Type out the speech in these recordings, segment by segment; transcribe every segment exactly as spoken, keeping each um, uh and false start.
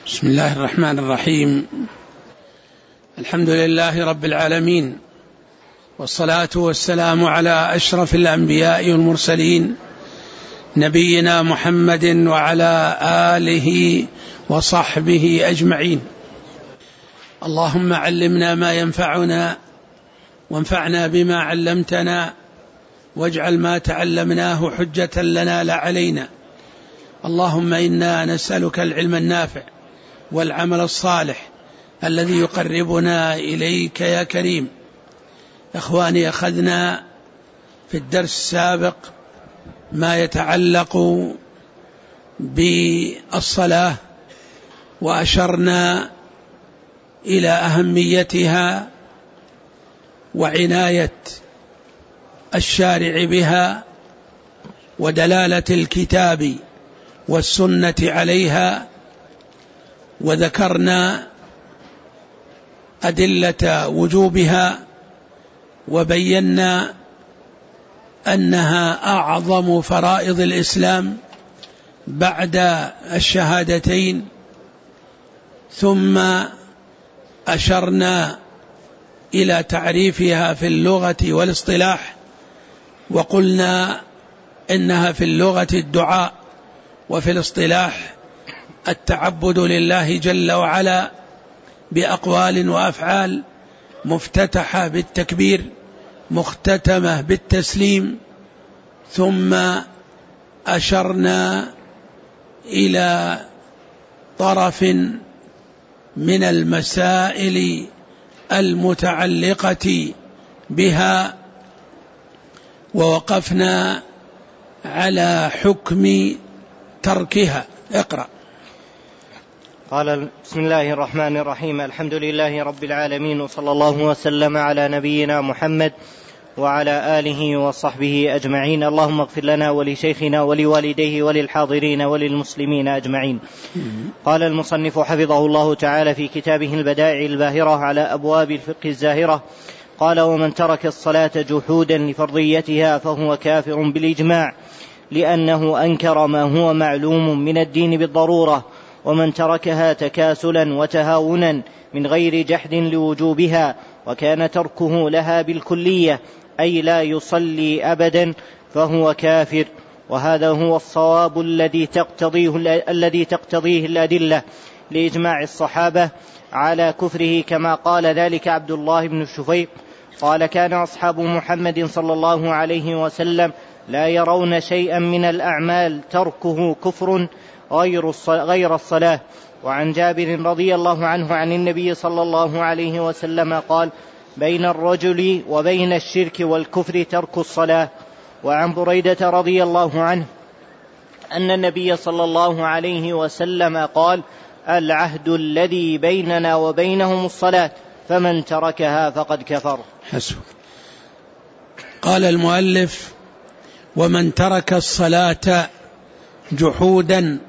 بسم الله الرحمن الرحيم. الحمد لله رب العالمين، والصلاة والسلام على أشرف الأنبياء والمرسلين نبينا محمد وعلى آله وصحبه أجمعين. اللهم علمنا ما ينفعنا وانفعنا بما علمتنا، واجعل ما تعلمناه حجة لنا لا علينا. اللهم إنا نسألك العلم النافع والعمل الصالح الذي يقربنا إليك يا كريم. إخواني، أخذنا في الدرس السابق ما يتعلق بالصلاة، وأشرنا إلى أهميتها وعناية الشارع بها ودلالة الكتاب والسنة عليها، وذكرنا أدلة وجوبها، وبينا أنها أعظم فرائض الإسلام بعد الشهادتين. ثم أشرنا إلى تعريفها في اللغة والاصطلاح، وقلنا إنها في اللغة الدعاء، وفي الاصطلاح التعبد لله جل وعلا بأقوال وأفعال مفتتحة بالتكبير مختتمة بالتسليم. ثم أشرنا إلى طرف من المسائل المتعلقة بها، ووقفنا على حكم تركها. اقرأ. قال: بسم الله الرحمن الرحيم. الحمد لله رب العالمين، وصلى الله وسلم على نبينا محمد وعلى آله وصحبه أجمعين. اللهم اغفر لنا ولشيخنا ولوالديه وللحاضرين وللمسلمين أجمعين. قال المصنف حفظه الله تعالى في كتابه البدائع الباهرة على أبواب الفقه الزاهرة: قال: ومن ترك الصلاة جحودا لفرضيتها فهو كافر بالإجماع، لأنه أنكر ما هو معلوم من الدين بالضرورة. ومن تركها تكاسلا وتهاونا من غير جحد لوجوبها، وكان تركه لها بالكلية أي لا يصلي أبدا، فهو كافر. وهذا هو الصواب الذي تقتضيه, الذي تقتضيه الأدلة لإجماع الصحابة على كفره، كما قال ذلك عبد الله بن الشفيق قال: كان أصحاب محمد صلى الله عليه وسلم لا يرون شيئا من الأعمال تركه كفر غير الصلاة. وعن جابر رضي الله عنه عن النبي صلى الله عليه وسلم قال: بين الرجل وبين الشرك والكفر ترك الصلاة. وعن بريدة رضي الله عنه أن النبي صلى الله عليه وسلم قال: العهد الذي بيننا وبينهم الصلاة، فمن تركها فقد كفر. حسب. قال المؤلف: ومن ترك الصلاة جحودا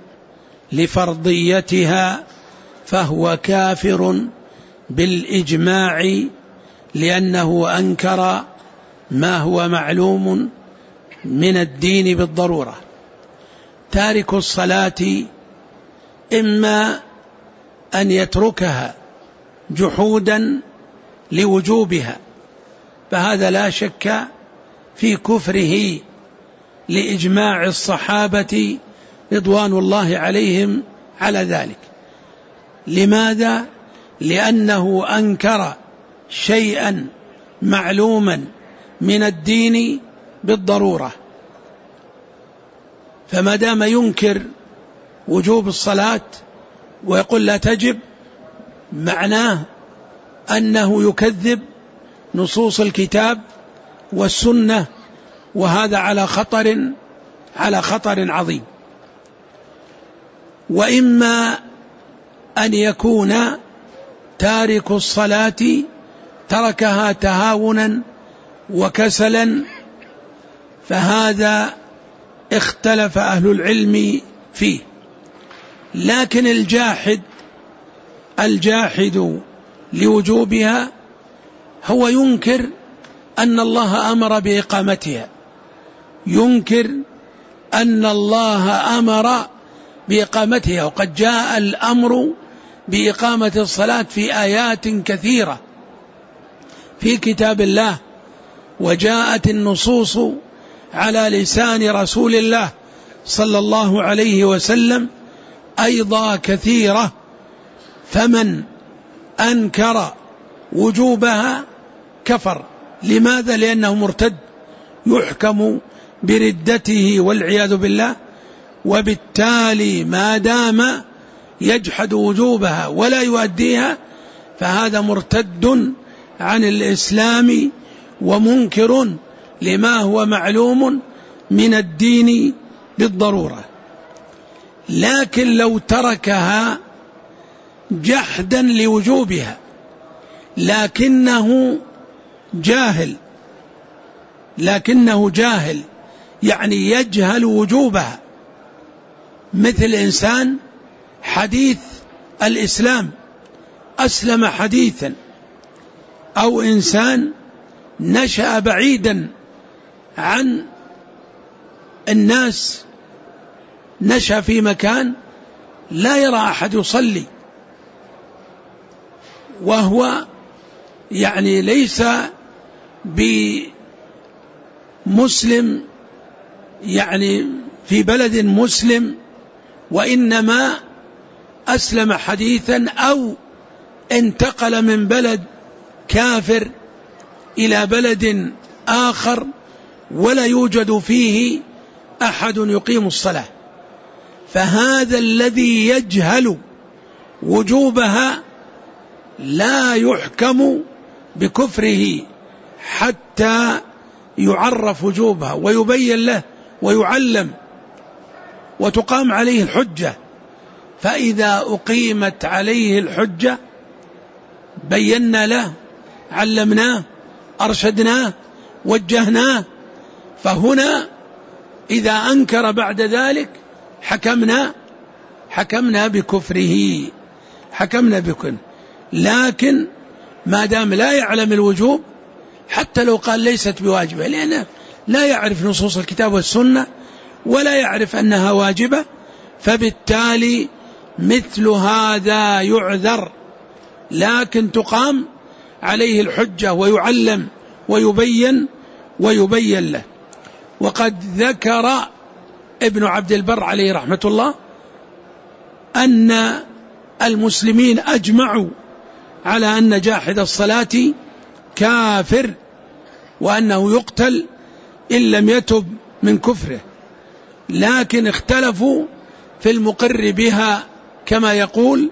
لفرضيتها فهو كافر بالإجماع، لأنه أنكر ما هو معلوم من الدين بالضرورة. تارك الصلاة إما أن يتركها جحودا لوجوبها، فهذا لا شك في كفره لإجماع الصحابة رضوان الله عليهم على ذلك. لماذا؟ لأنه أنكر شيئا معلوما من الدين بالضرورة، فما دام ينكر وجوب الصلاة ويقول لا تجب، معناه أنه يكذب نصوص الكتاب والسنة، وهذا على خطر على خطر عظيم. وإما أن يكون تارك الصلاة تركها تهاونا وكسلا، فهذا اختلف أهل العلم فيه. لكن الجاحد الجاحد لوجوبها هو ينكر أن الله أمر بإقامتها، ينكر أن الله أمر بإقامتها، وقد جاء الأمر بإقامة الصلاة في آيات كثيرة في كتاب الله، وجاءت النصوص على لسان رسول الله صلى الله عليه وسلم أيضا كثيرة، فمن أنكر وجوبها كفر. لماذا؟ لأنه مرتد يحكم بردته والعياذ بالله، وبالتالي ما دام يجحد وجوبها ولا يؤديها فهذا مرتد عن الإسلام ومنكر لما هو معلوم من الدين بالضرورة. لكن لو تركها جحدا لوجوبها لكنه جاهل لكنه جاهل يعني يجهل وجوبها، مثل إنسان حديث الإسلام أسلم حديثا، أو إنسان نشأ بعيدا عن الناس، نشأ في مكان لا يرى أحد يصلي، وهو يعني ليس بمسلم يعني في بلد مسلم، وإنما أسلم حديثا أو انتقل من بلد كافر إلى بلد آخر ولا يوجد فيه أحد يقيم الصلاة، فهذا الذي يجهل وجوبها لا يحكم بكفره حتى يعرف وجوبها ويبين له ويعلم وتقام عليه الحجة. فإذا أقيمت عليه الحجة بينا له، علمناه، أرشدناه، وجهناه، فهنا إذا أنكر بعد ذلك حكمنا حكمنا بكفره حكمنا بكفره. لكن ما دام لا يعلم الوجوب حتى لو قال ليست بواجبة، لأنه لا يعرف نصوص الكتاب والسنة ولا يعرف أنها واجبة، فبالتالي مثل هذا يعذر، لكن تقام عليه الحجة ويعلم ويبين ويبين له. وقد ذكر ابن عبد البر عليه رحمة الله أن المسلمين أجمعوا على أن جاحد الصلاة كافر، وأنه يقتل إن لم يتب من كفره، لكن اختلفوا في المقر بها كما يقول،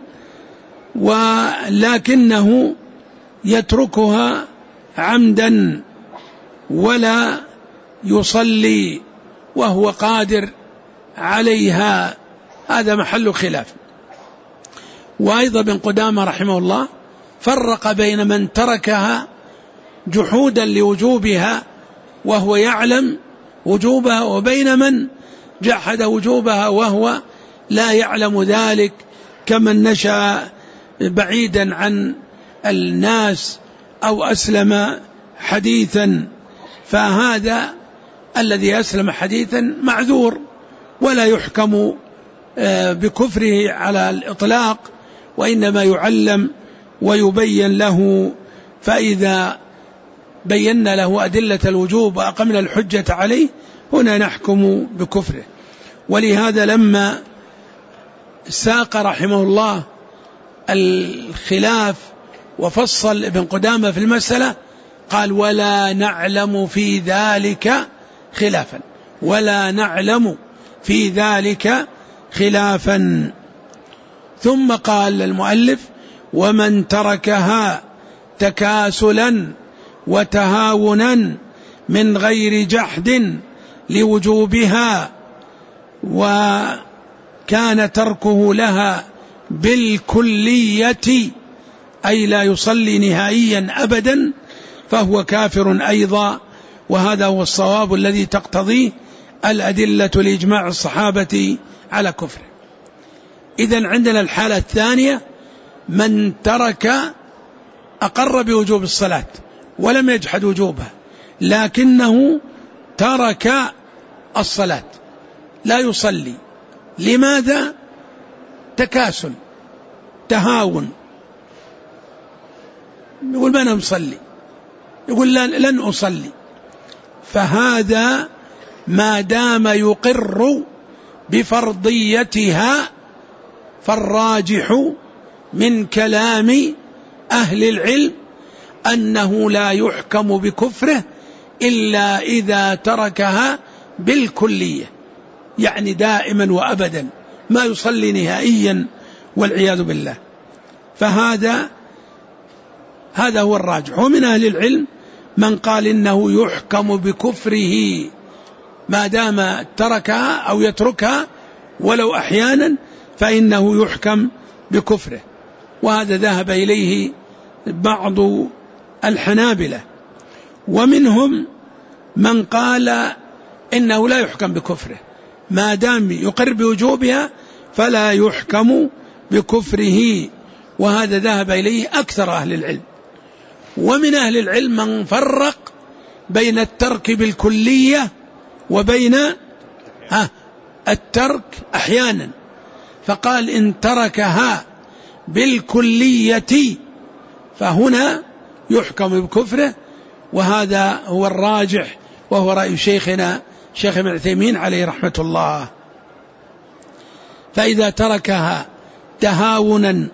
ولكنه يتركها عمدا ولا يصلي وهو قادر عليها، هذا محل خلاف. وأيضا ابن قدامة رحمه الله فرق بين من تركها جحودا لوجوبها وهو يعلم وجوبها، وبين من جحد وجوبها وهو لا يعلم ذلك، كمن نشأ بعيدا عن الناس أو أسلم حديثا، فهذا الذي أسلم حديثا معذور ولا يحكم بكفره على الإطلاق، وإنما يعلم ويبين له. فإذا بينا له أدلة الوجوب وأقمنا الحجة عليه هنا نحكم بكفره. ولهذا لما ساق رحمه الله الخلاف وفصل ابن قدامة في المسألة قال: ولا نعلم في ذلك خلافا ولا نعلم في ذلك خلافا. ثم قال المؤلف: ومن تركها تكاسلا وتهاونا من غير جحد لوجوبها وكان تركه لها بالكلية أي لا يصلي نهائيا أبدا فهو كافر أيضا، وهذا هو الصواب الذي تقتضيه الأدلة لإجماع الصحابة على كفره. إذن عندنا الحالة الثانية: من ترك أقر بوجوب الصلاة ولم يجحد وجوبها لكنه ترك الصلاة لا يصلي. لماذا؟ تكاسل، تهاون، يقول ما أنا مصلي، يقول لن أصلي، فهذا ما دام يقر بفرضيتها فالراجح من كلام أهل العلم أنه لا يحكم بكفره إلا إذا تركها بالكلية، يعني دائما وأبدا ما يصلي نهائيا والعياذ بالله. فهذا هذا هو الراجح. ومن أهل العلم من قال إنه يحكم بكفره ما دام تركها أو يتركها ولو أحيانا، فإنه يحكم بكفره، وهذا ذهب إليه بعض الحنابلة. ومنهم من قال إنه لا يحكم بكفره ما دام يقر بوجوبها فلا يحكم بكفره، وهذا ذهب إليه أكثر أهل العلم. ومن أهل العلم من فرق بين الترك بالكلية وبين ها الترك أحيانا، فقال إن تركها بالكلية فهنا يحكم بكفره، وهذا هو الراجح وهو رأي شيخنا شيخ ابن عثيمين عليه رحمة الله. فإذا تركها تهاونا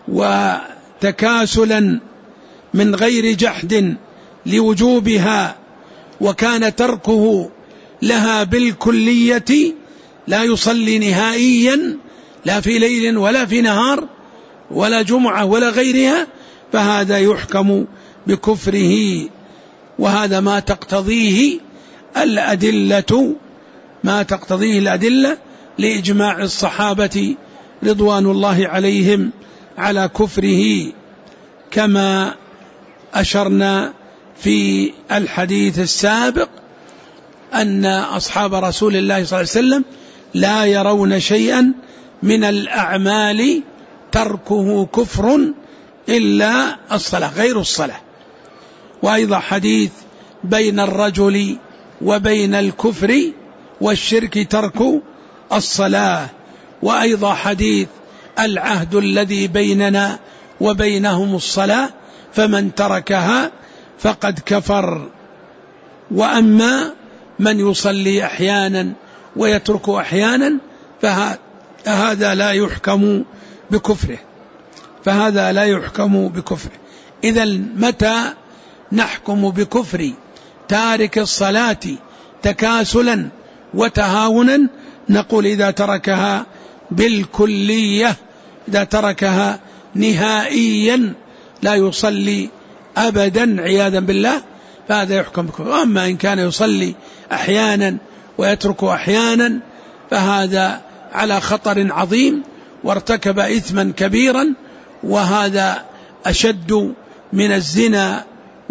وتكاسلا من غير جحد لوجوبها وكان تركه لها بالكلية لا يصلي نهائيا لا في ليل ولا في نهار ولا جمعة ولا غيرها، فهذا يحكم بكفره. وهذا ما تقتضيه الأدلة ما تقتضيه الأدلة لإجماع الصحابة رضوان الله عليهم على كفره، كما أشرنا في الحديث السابق أن أصحاب رسول الله صلى الله عليه وسلم لا يرون شيئا من الأعمال تركه كفر إلا الصلاة غير الصلاة. وأيضا حديث بين الرجل وبين الكفر والشرك ترك الصلاة. وأيضا حديث العهد الذي بيننا وبينهم الصلاة فمن تركها فقد كفر. وأما من يصلي أحيانا ويترك أحيانا فهذا لا يحكم بكفره فهذا لا يحكم بكفره. إذن متى نحكم بكفر تارك الصلاة تكاسلا وتهاونا؟ نقول إذا تركها بالكلية، إذا تركها نهائيا لا يصلي أبدا عياذا بالله فهذا يحكم بكفر. أما إن كان يصلي أحيانا ويترك أحيانا فهذا على خطر عظيم وارتكب إثما كبيرا، وهذا أشد من الزنا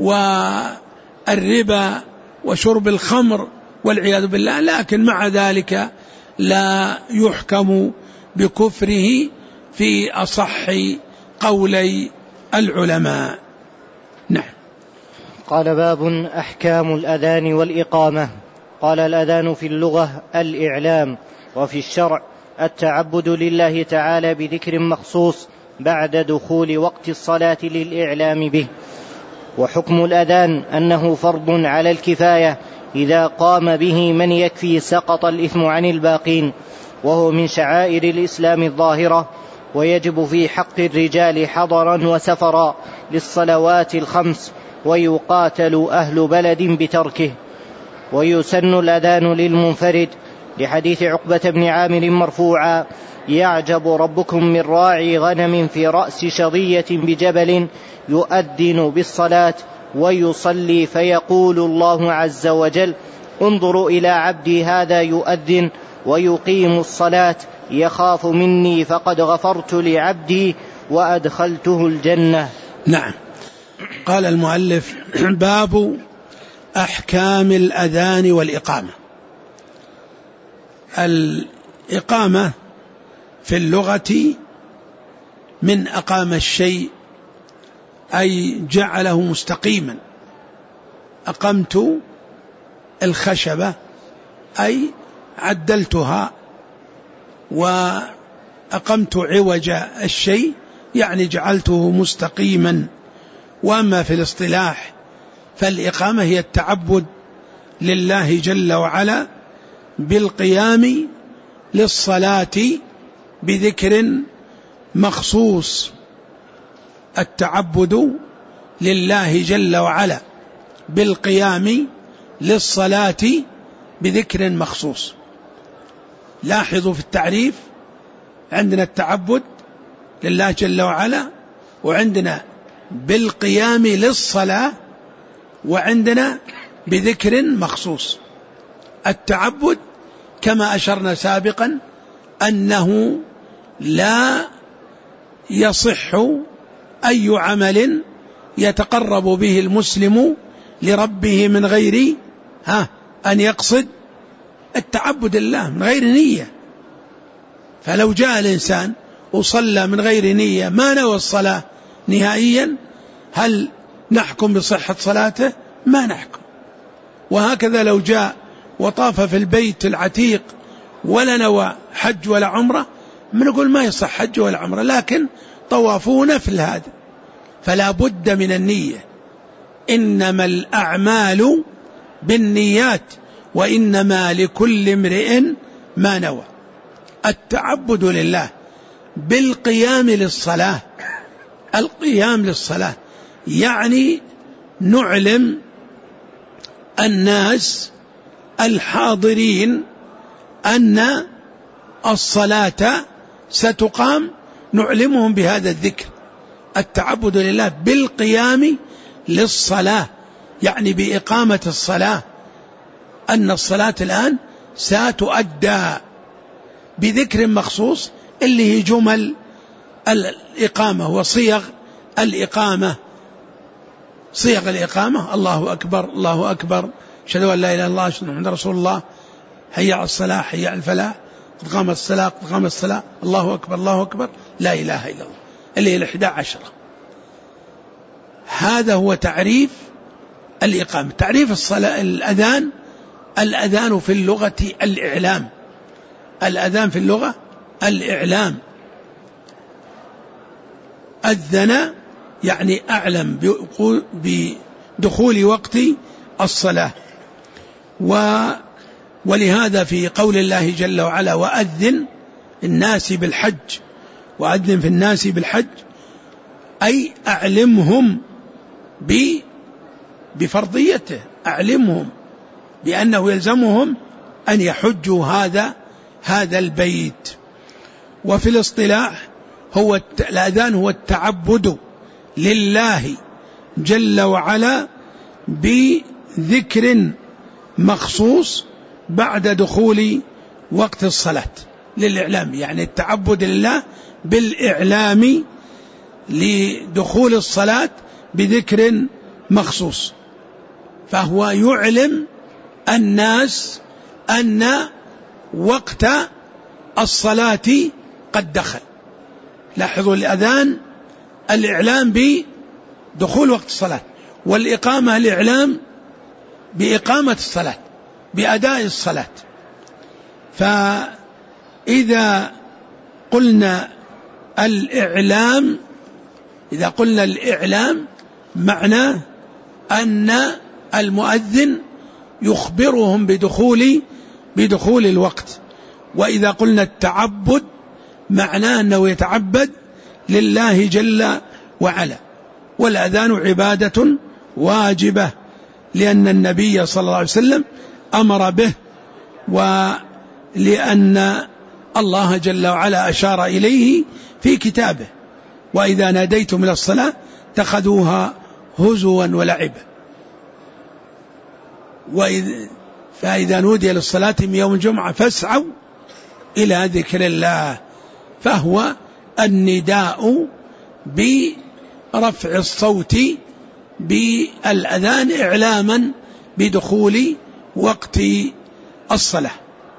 والربا وشرب الخمر والعياذ بالله، لكن مع ذلك لا يحكم بكفره في أصح قولي العلماء. نعم. قال باب أحكام الأذان والإقامة. قال الأذان في اللغة الإعلام، وفي الشرع التعبد لله تعالى بذكر مخصوص بعد دخول وقت الصلاة للإعلام به. وحكم الأذان أنه فرض على الكفاية، إذا قام به من يكفي سقط الإثم عن الباقين، وهو من شعائر الإسلام الظاهرة، ويجب في حق الرجال حضرا وسفرا للصلوات الخمس، ويقاتل أهل بلد بتركه. ويسن الأذان للمنفرد لحديث عقبة بن عامر مرفوعا: يعجب ربكم من راعي غنم في رأس شظية بجبل يؤذن بالصلاة ويصلي فيقول الله عز وجل: انظروا إلى عبدي هذا يؤذن ويقيم الصلاة يخاف مني فقد غفرت لعبدي وأدخلته الجنة. نعم. قال المؤلف: باب أحكام الأذان والإقامة. الإقامة في اللغة من أقام الشيء أي جعله مستقيما. أقمت الخشبة أي عدلتها، وأقمت عوج الشيء يعني جعلته مستقيما. وأما في الاصطلاح فالإقامة هي التعبد لله جل وعلا بالقيام للصلاة بذكر مخصوص. التعبد لله جل وعلا بالقيام للصلاة بذكر مخصوص. لاحظوا في التعريف عندنا التعبد لله جل وعلا، وعندنا بالقيام للصلاة، وعندنا بذكر مخصوص. التعبد كما أشرنا سابقا أنه لا يصح أي عمل يتقرب به المسلم لربه من غير ها أن يقصد التعبد لله من غير نية. فلو جاء الإنسان وصلى من غير نية ما نوى الصلاة نهائيا، هل نحكم بصحة صلاته؟ ما نحكم. وهكذا لو جاء وطاف في البيت العتيق ولا نوى حج ولا عمرة، بنقول ما يصح حج ولا عمرة، لكن طوافه نفل هذا. فلا بد من النية. إنما الأعمال بالنيات وإنما لكل امرئ ما نوى. التعبد لله بالقيام للصلاة. القيام للصلاة يعني نعلم الناس الحاضرين أن الصلاة ستقام، نعلمهم بهذا الذكر. التعبد لله بالقيام للصلاة يعني بإقامة الصلاة، أن الصلاة الآن ستؤدى بذكر مخصوص اللي هي جمل الإقامة وصيغ الإقامة. صيغ الإقامة: الله أكبر الله أكبر، أشهد أن لا إله إلا الله، أشهد أن محمدا رسول الله، حي على الصلاة حي على الفلاح، قد قامت الصلاة قد قامت الصلاة، الله أكبر الله أكبر، لا إله إلا الله، اللي هي الإحدى عشرة. هذا هو تعريف الإقامة. تعريف الصلاة الأذان: الأذان في اللغة الإعلام. الأذان في اللغة الإعلام. أذن يعني أعلم بدخول وقت الصلاة. و ولهذا في قول الله جل وعلا: وأذن الناس بالحج، وأذن في الناس بالحج، أي أعلمهم بفرضيته، أعلمهم بأنه يلزمهم أن يحجوا هذا هذا البيت. وفي الاصطلاح هو الأذان هو التعبد لله جل وعلا بذكر مخصوص بعد دخول وقت الصلاة، للإعلام، يعني التعبد لله بالإعلام لدخول الصلاة بذكر مخصوص. فهو يعلم الناس أن وقت الصلاة قد دخل. لاحظوا الأذان الإعلام بدخول وقت الصلاة، والإقامة الإعلام بإقامة الصلاة، بأداء الصلاة. فإذا قلنا الإعلام إذا قلنا الإعلام معناه أن المؤذن يخبرهم بدخول بدخول الوقت. وإذا قلنا التعبد معناه أنه يتعبد لله جل وعلا. والأذان عبادة واجبة لأن النبي صلى الله عليه وسلم أمر به، ولأن الله جل وعلا أشار إليه في كتابه: وإذا ناديتم إلى الصلاة اتخذوها هزوا ولعبا. فإذا نودي للصلاة من يوم الجمعة فاسعوا إلى ذكر الله. فهو النداء برفع الصوت بالأذان إعلاما بدخول وقت الصلاة.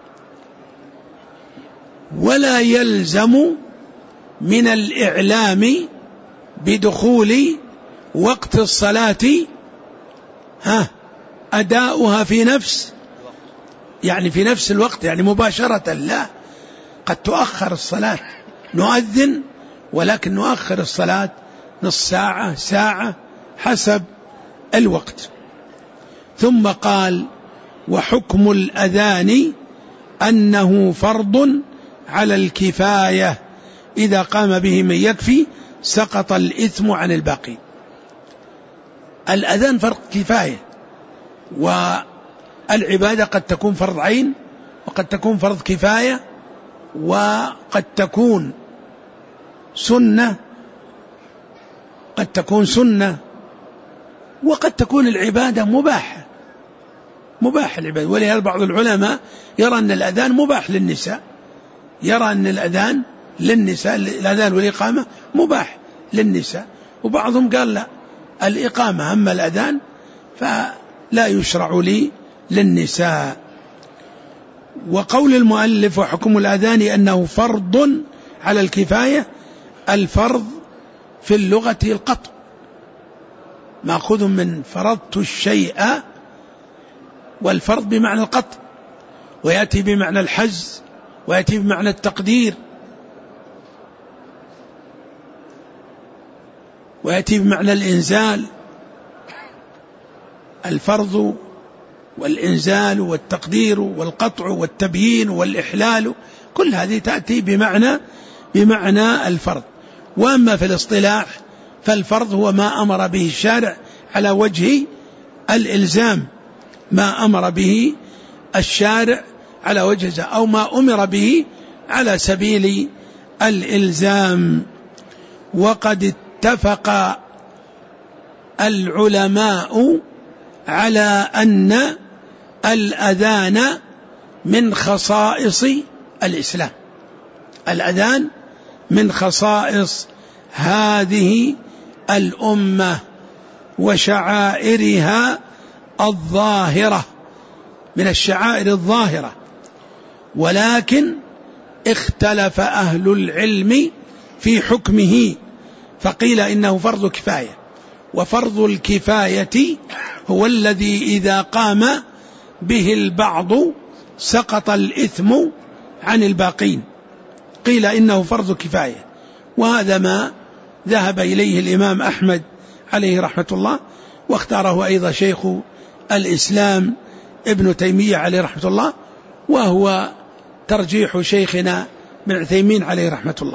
ولا يلزم من الإعلام بدخول وقت الصلاة ها أداؤها في نفس يعني في نفس الوقت، يعني مباشرة، لا، قد تؤخر الصلاة، نؤذن ولكن نؤخر الصلاة نصف ساعة ساعة حسب الوقت. ثم قال: وحكم الأذان أنه فرض على الكفاية، إذا قام به من يكفي سقط الإثم عن الباقي. الأذان فرض كفاية، والعبادة قد تكون فرض عين وقد تكون فرض كفاية وقد تكون سنة، قد تكون سنة وقد تكون العبادة مباحة، مباح العبادة. ولهذا بعض العلماء يرى أن الأذان مباح للنساء، يرى أن الأذان للنساء، الأذان والإقامة مباح للنساء، وبعضهم قال لا، الإقامة أما الأذان فلا يشرع لي للنساء. وقول المؤلف: وحكم الأذان أنه فرض على الكفاية، الفرض في اللغة القطع، مأخوذ من فرضت الشيء، والفرض بمعنى القطع، ويأتي بمعنى الحز، ويأتي بمعنى التقدير، ويأتي بمعنى الإنزال. الفرض والإنزال والتقدير والقطع والتبيين والإحلال، كل هذه تأتي بمعنى بمعنى الفرض. وأما في الاصطلاح فالفرض هو ما أمر به الشارع على وجه الإلزام، ما أمر به الشارع على وجه، أو ما أمر به على سبيل الإلزام. وقد اتفق العلماء على أن الأذان من خصائص الإسلام، الأذان من خصائص هذه الأمة وشعائرها الظاهرة، من الشعائر الظاهرة. ولكن اختلف أهل العلم في حكمه، فقيل إنه فرض كفاية، وفرض الكفاية هو الذي إذا قام به البعض سقط الإثم عن الباقين. قيل إنه فرض كفاية، وهذا ما ذهب إليه الإمام أحمد عليه رحمة الله، واختاره أيضا شيخ الإسلام ابن تيمية عليه رحمة الله، وهو ترجيح شيخنا ابن عثيمين عليه رحمة الله.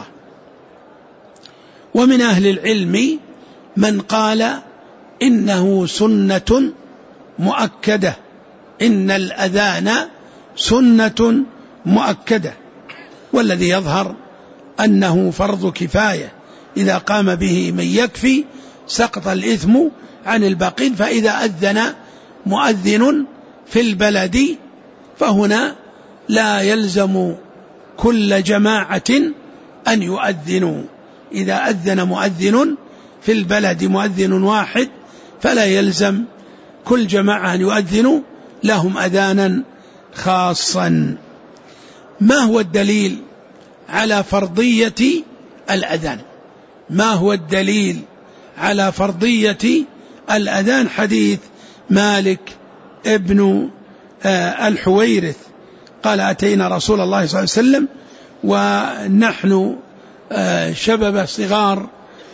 ومن أهل العلم من قال إنه سنة مؤكدة، إن الأذان سنة مؤكدة، والذي يظهر أنه فرض كفاية، إذا قام به من يكفي سقط الإثم عن الباقين. فإذا أذن مؤذن في البلد فهنا لا يلزم كل جماعة أن يؤذنوا، إذا أذن مؤذن في البلد مؤذن واحد فلا يلزم كل جماعة أن يؤذنوا، لهم أذانا خاصا. ما هو الدليل على فرضية الأذان؟ ما هو الدليل على فرضية الأذان؟ حديث مالك ابن الحويرث قال: أتينا رسول الله صلى الله عليه وسلم ونحن شباب صغار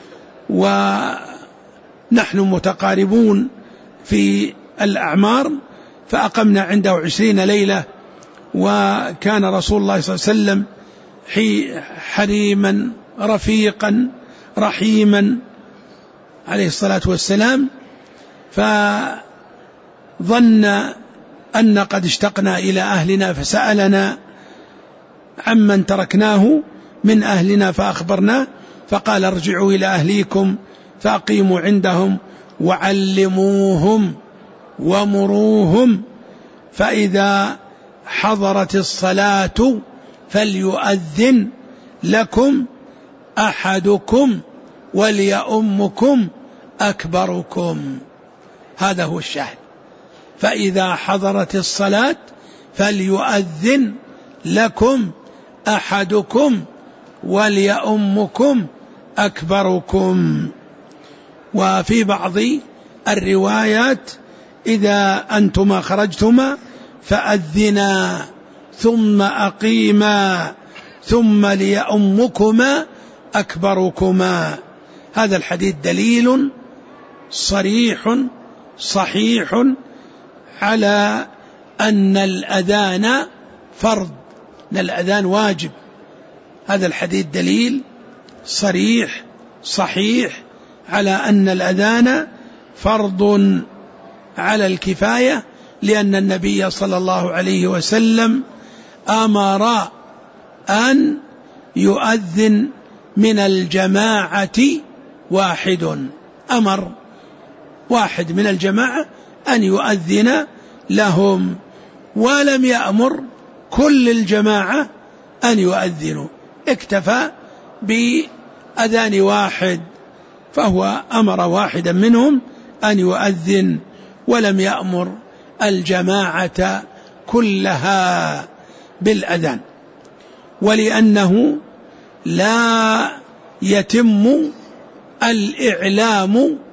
ونحن متقاربون في الأعمار، فأقمنا عنده عشرين ليلة، وكان رسول الله صلى الله عليه وسلم حريما رفيقا رحيما عليه الصلاة والسلام، فظن أن قد اشتقنا إلى أهلنا فسألنا عمن تركناه من أهلنا فأخبرناه، فقال: ارجعوا إلى أهليكم فأقيموا عندهم وعلموهم ومروهم، فإذا حضرت الصلاة فليؤذن لكم أحدكم وليؤمكم أكبركم. هذا هو الشاهد، فإذا حضرت الصلاة فليؤذن لكم أحدكم وليؤمكم أكبركم. وفي بعض الروايات: إذا أنتما خرجتما فأذنا ثم أقيما ثم ليؤمكما أكبركما. هذا الحديث دليل صريح صحيح على أن الأذان فرض، أن الأذان واجب. هذا الحديث دليل صريح صحيح على أن الأذان فرض على الكفاية، لأن النبي صلى الله عليه وسلم أمر أن يؤذن من الجماعة واحد، أمر واحد من الجماعة أن يؤذن لهم، ولم يأمر كل الجماعة أن يؤذنوا، اكتفى بأذان واحد، فهو أمر واحدا منهم أن يؤذن ولم يأمر الجماعة كلها بالأذان. ولأنه لا يتم الإعلام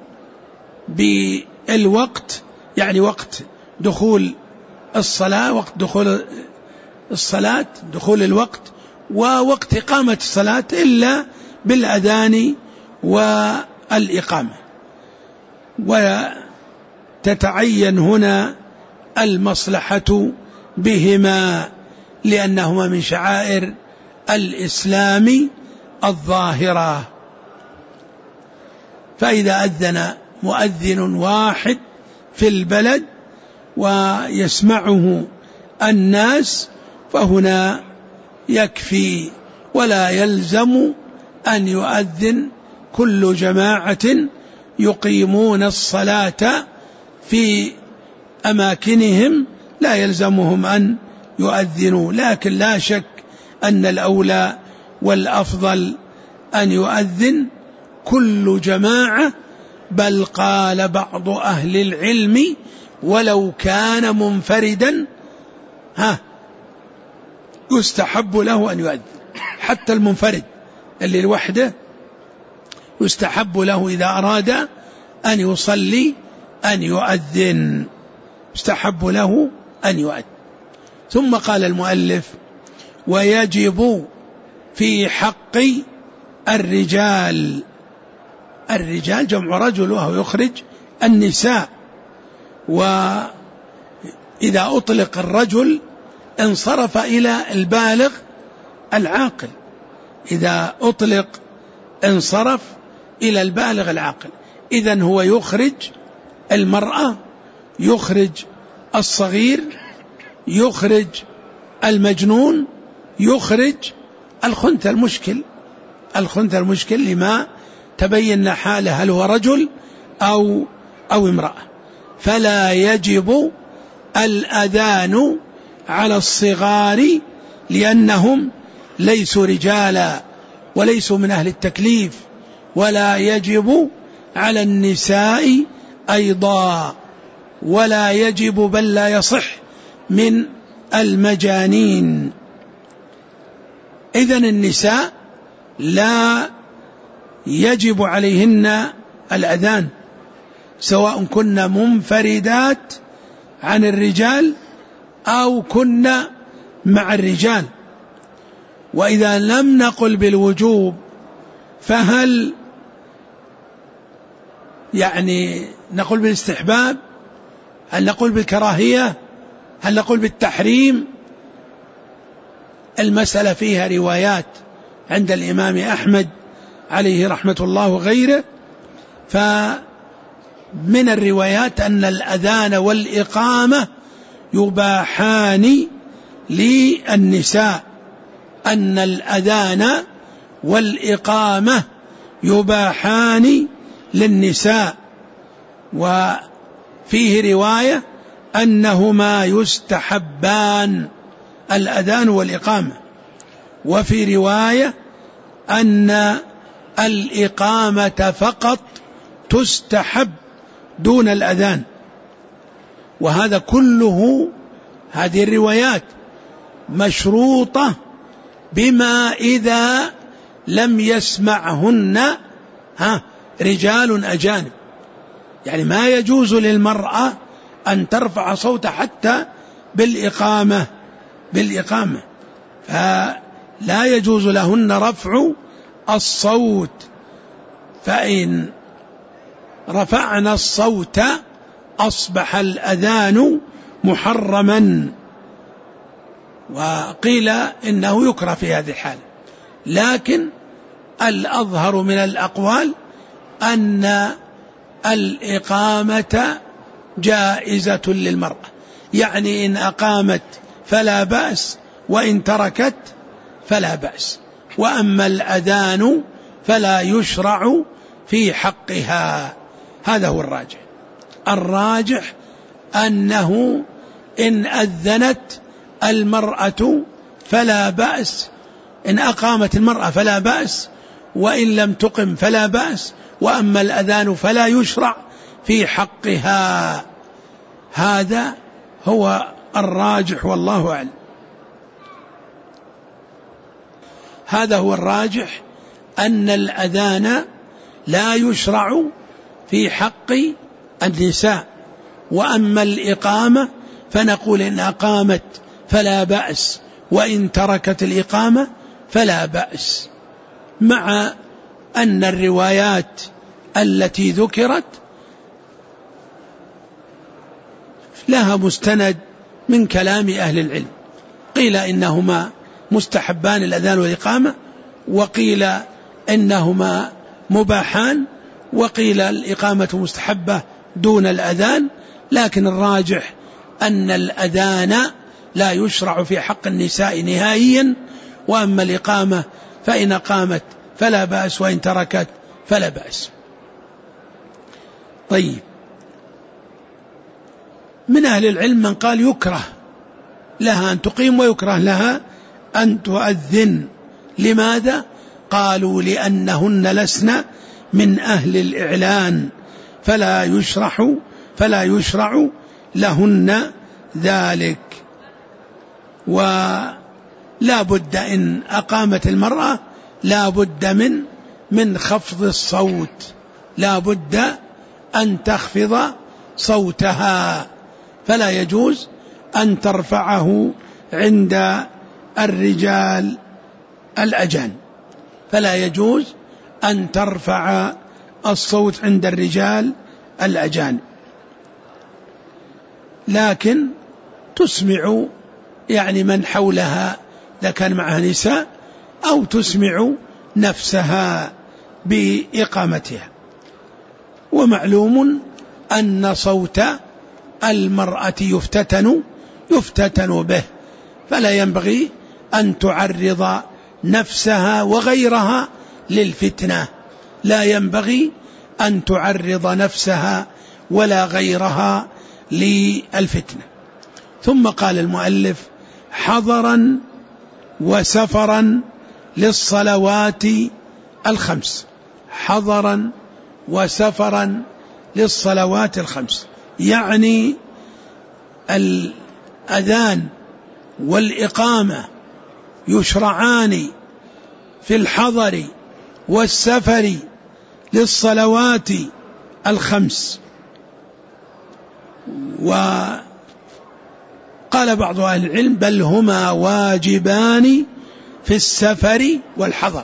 بالوقت، يعني وقت دخول الصلاة، وقت دخول الصلاة دخول الوقت ووقت إقامة الصلاة، إلا بالأذان والإقامة. وتتعين هنا المصلحة بهما لأنهما من شعائر الإسلام الظاهرة. فإذا أذن مؤذن واحد في البلد ويسمعه الناس فهنا يكفي، ولا يلزم أن يؤذن كل جماعة يقيمون الصلاة في أماكنهم، لا يلزمهم أن يؤذنوا. لكن لا شك أن الأولى والأفضل أن يؤذن كل جماعة، بل قال بعض أهل العلم ولو كان منفردا ها يستحب له أن يؤذن، حتى المنفرد اللي لوحده يستحب له إذا أراد أن يصلي أن يؤذن، يستحب له أن يؤذن. ثم قال المؤلف: ويجب في حق الرجال. الرجال جمع رجل وهو يخرج النساء، وإذا أطلق الرجل انصرف إلى البالغ العاقل، إذا أطلق انصرف إلى البالغ العاقل. إذن هو يخرج المرأة، يخرج الصغير، يخرج المجنون، يخرج الخنثى المشكل، الخنثى المشكل لما تبين حاله هل هو رجل أو أو امرأة. فلا يجب الأذان على الصغار لأنهم ليسوا رجالا وليسوا من أهل التكليف، ولا يجب على النساء أيضا، ولا يجب بل لا يصح من المجانين. إذن النساء لا يجب عليهن الأذان، سواء كن منفردات عن الرجال أو كن مع الرجال. وإذا لم نقل بالوجوب فهل يعني نقول بالاستحباب؟ هل نقول بالكراهية؟ هل نقول بالتحريم؟ المسألة فيها روايات عند الإمام أحمد عليه رحمة الله وغيره. فمن الروايات أن الأذان والإقامة يباحان للنساء، أن الأذان والإقامة يباحان للنساء. وفيه رواية أنهما يستحبان، الأذان والإقامة، وفي رواية أن الإقامة فقط تستحب دون الأذان. وهذا كله، هذه الروايات مشروطة بما إذا لم يسمعهن ها رجال أجانب، يعني ما يجوز للمرأة أن ترفع صوتها حتى بالإقامة بالإقامة فلا يجوز لهن رفع الصوت، فإن رفعنا الصوت أصبح الأذان محرما. وقيل إنه يكره في هذه الحال، لكن الأظهر من الأقوال أن الإقامة جائزة للمرأة، يعني إن أقامت فلا بأس، وإن تركت فلا بأس. وأما الأذان فلا يشرع في حقها. هذا هو الراجح. الراجح أنه إن أذنت المرأة فلا بأس، إن أقامت المرأة فلا بأس، وإن لم تقم فلا بأس. وأما الأذان فلا يشرع في حقها. هذا هو الراجح والله أعلم. هذا هو الراجح، أن الأذان لا يشرع في حق النساء. وأما الإقامة فنقول إن أقامت فلا بأس، وإن تركت الإقامة فلا بأس، مع أن الروايات التي ذكرت لها مستند من كلام أهل العلم. قيل إنهما مستحبان الأذان والإقامة، وقيل إنهما مباحان، وقيل الإقامة مستحبة دون الأذان. لكن الراجح أن الأذان لا يشرع في حق النساء نهائيا، وأما الإقامة فإن قامت فلا بأس، وإن تركت فلا بأس. طيب، من أهل العلم من قال يكره لها أن تقيم ويكره لها أن تؤذن. لماذا؟ قالوا لأنهن لسن من أهل الإعلان، فلا يشرع فلا يشرع لهن ذلك. ولا بد إن أقامت المرأة لا بد من من خفض الصوت، لا بد أن تخفض صوتها، فلا يجوز أن ترفعه عند الرجال الأجانب، فلا يجوز أن ترفع الصوت عند الرجال الأجانب، لكن تسمع يعني من حولها إذا كان معها نساء، أو تسمع نفسها بإقامتها. ومعلوم أن صوت المرأة يفتتن يفتتن به، فلا ينبغي أن تعرض نفسها وغيرها للفتنة، لا ينبغي أن تعرض نفسها ولا غيرها للفتنة. ثم قال المؤلف: حضرا وسفرا للصلوات الخمس. حضرا وسفرا للصلوات الخمس، يعني الأذان والإقامة يشرعان في الحضر والسفر للصلوات الخمس. وقال بعض أهل العلم: بل هما واجبان في السفر والحضر.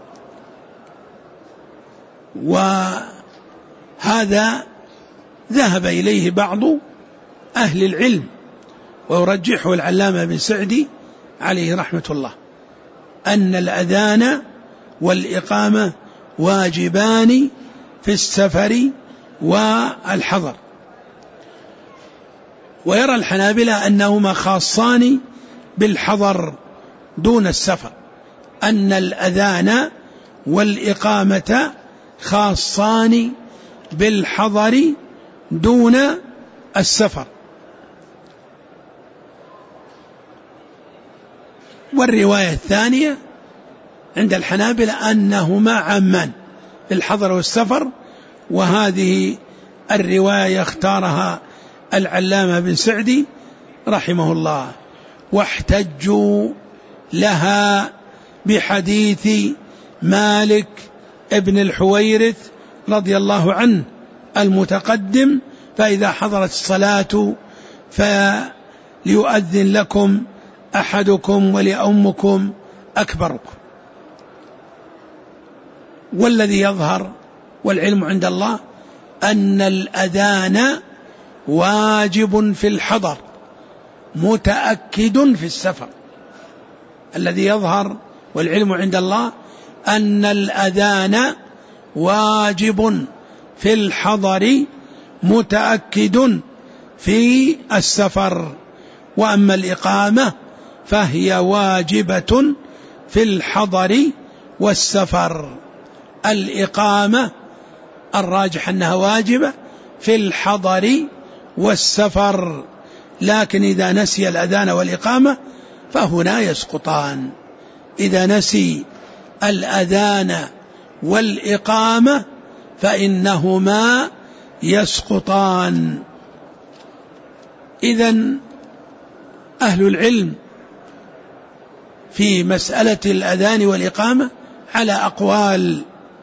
وهذا ذهب إليه بعض أهل العلم، ويرجحه العلامة بن سعدي عليه رحمة الله، أن الأذان والإقامة واجبان في السفر والحضر. ويرى الحنابلة أنهما خاصان بالحضر دون السفر، أن الأذان والإقامة خاصان بالحضر دون السفر. والرواية الثانية عند الحنابلة أنهما عامان الحضر والسفر، وهذه الرواية اختارها العلامة بن سعدي رحمه الله، واحتجوا لها بحديث مالك ابن الحويرث رضي الله عنه المتقدم: فإذا حضرت الصلاة فليؤذن لكم أحدكم ولأمكم أكبركم. والذي يظهر والعلم عند الله أن الأذان واجب في الحضر متأكد في السفر. الذي يظهر والعلم عند الله أن الأذان واجب في الحضر متأكد في السفر، وأما الإقامة فهي واجبة في الحضر والسفر. الإقامة الراجح أنها واجبة في الحضر والسفر، لكن إذا نسي الأذان والإقامة فهنا يسقطان. إذا نسي الأذان والإقامة فإنهما يسقطان. إذن أهل العلم في مسألة الأذان والإقامة على أقوال.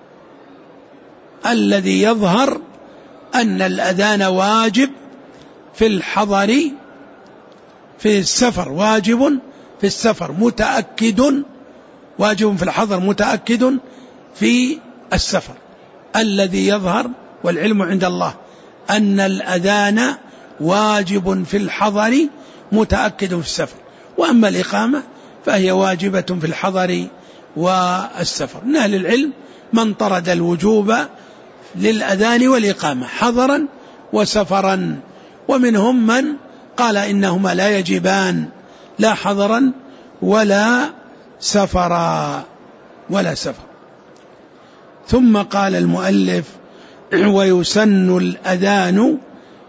الذي يظهر أن الأذان واجب في الحضر في السفر، واجب في السفر متأكد، واجب في الحضر متأكد في السفر. الذي يظهر والعلم عند الله أن الأذان واجب في الحضر متأكد في السفر، وأما الإقامة فهي واجبة في الحضر والسفر. من أهل العلم من طرد الوجوب للأذان والإقامة حضرا وسفرا، ومنهم من قال إنهما لا يجبان لا حضرا ولا سفرا ولا سفر. ثم قال المؤلف: ويسن الأذان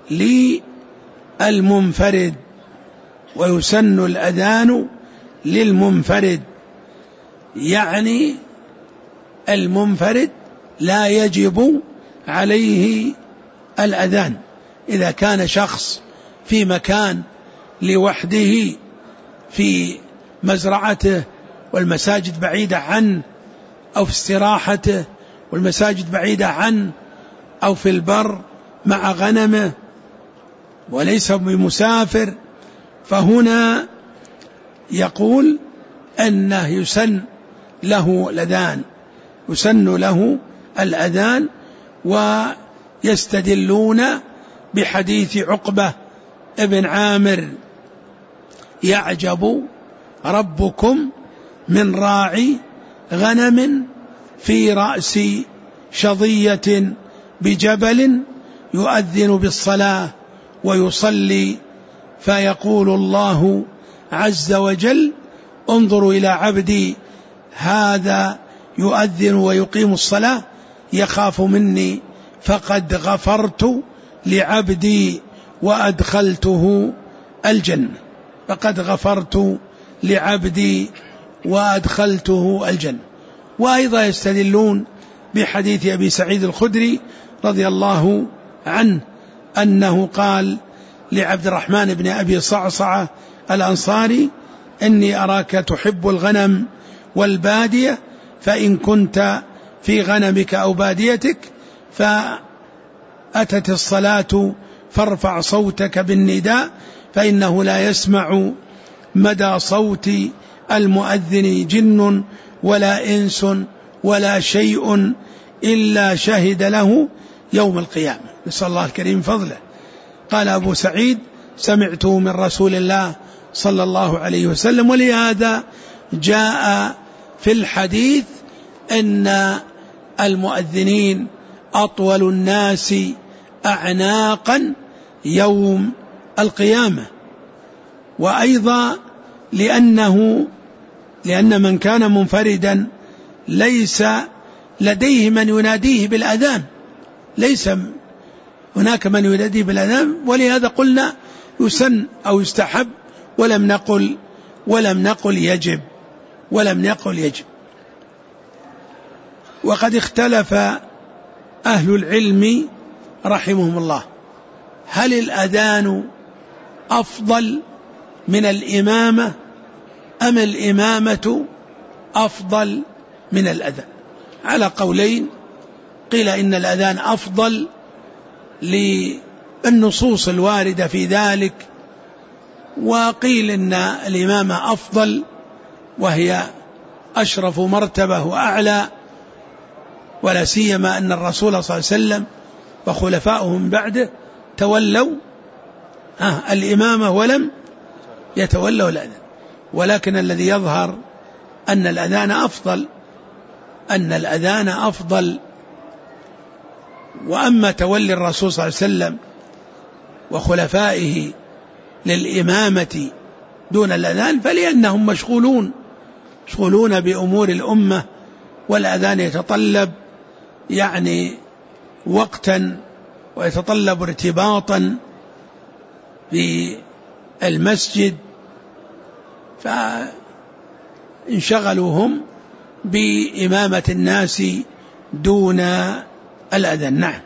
للمنفرد، ويسن الأذان للمنفرد، يعني المنفرد لا يجب عليه الأذان. إذا كان شخص في مكان لوحده في مزرعته والمساجد بعيدة عنه، أو في استراحته والمساجد بعيدة عنه، أو في البر مع غنمه وليس بمسافر، فهنا يقول أنه يسن له الأذان، يسن له الأذان. ويستدلون بحديث عقبة ابن عامر: يعجب ربكم من راعي غنم في رأس شظية بجبل يؤذن بالصلاة ويصلي، فيقول الله عز وجل: انظروا إلى عبدي هذا يؤذن ويقيم الصلاة يخاف مني، فقد غفرت لعبدي وأدخلته الجنة، فقد غفرت لعبدي وأدخلته الجنة. وأيضا يستدلون بحديث أبي سعيد الخدري رضي الله عنه أنه قال لعبد الرحمن بن أبي صعصعة الأنصاري: إني أراك تحب الغنم والبادية، فإن كنت في غنمك أو باديتك فأتت الصلاة فارفع صوتك بالنداء، فإنه لا يسمع مدى صوت المؤذن جن ولا إنس ولا شيء إلا شهد له يوم القيامة. نسأل الله الكريم فضله. قال أبو سعيد: سمعته من رسول الله صلى الله عليه وسلم. ولهذا جاء في الحديث أن المؤذنين أطول الناس أعناقا يوم القيامة. وأيضا لأنه لأن من كان منفردا ليس لديه من يناديه بالأذان، ليس هناك من يناديه بالأذان، ولهذا قلنا يسن أو يستحب، ولم نقل ولم نقل يجب ولم نقل يجب. وقد اختلف أهل العلم رحمهم الله: هل الأذان أفضل من الإمامة أم الإمامة أفضل من الأذان؟ على قولين: قيل إن الأذان أفضل للنصوص الواردة في ذلك، وقيل إن الإمامة أفضل وهي أشرف مرتبة وأعلى. ولا سيما أن الرسول صلى الله عليه وسلم وخلفاؤه من بعده تولوا آه الإمامة ولم يتولوا الأذان، ولكن الذي يظهر أن الأذان أفضل أن الأذان أفضل. وأما تولي الرسول صلى الله عليه وسلم وخلفائه للإمامة دون الأذان فلأنهم مشغولون مشغولون بأمور الأمة، والأذان يتطلب يعني وقتا ويتطلب ارتباطا في المسجد، فانشغلوا هم بإمامة الناس دون الأذان. نعم.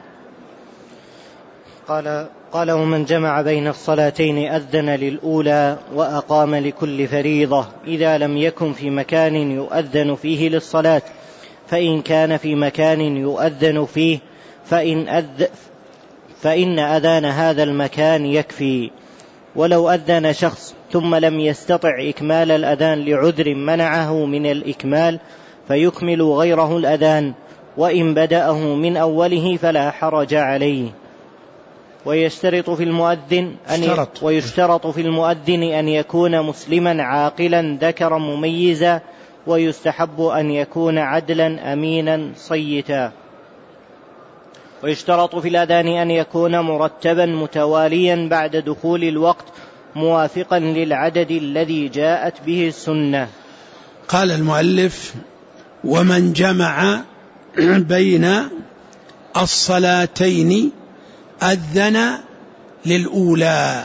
قال قال ومن جمع بين الصلاتين أذن للأولى وأقام لكل فريضة إذا لم يكن في مكان يؤذن فيه للصلاة، فإن كان في مكان يؤذن فيه فإن, أذ فإن أذان هذا المكان يكفي. ولو أذن شخص ثم لم يستطع إكمال الأذان لعذر منعه من الإكمال فيكمل غيره الأذان، وإن بدأه من أوله فلا حرج عليه. ويشترط في المؤذن أن ويشترط في المؤذن أن يكون مسلما عاقلا ذكرا مميزا، ويستحب أن يكون عدلا أمينا صيتا. ويشترط في الأذان أن يكون مرتبا متواليا بعد دخول الوقت موافقا للعدد الذي جاءت به السنة. قال المؤلف ومن جمع بين الصلاتين أذن للأولى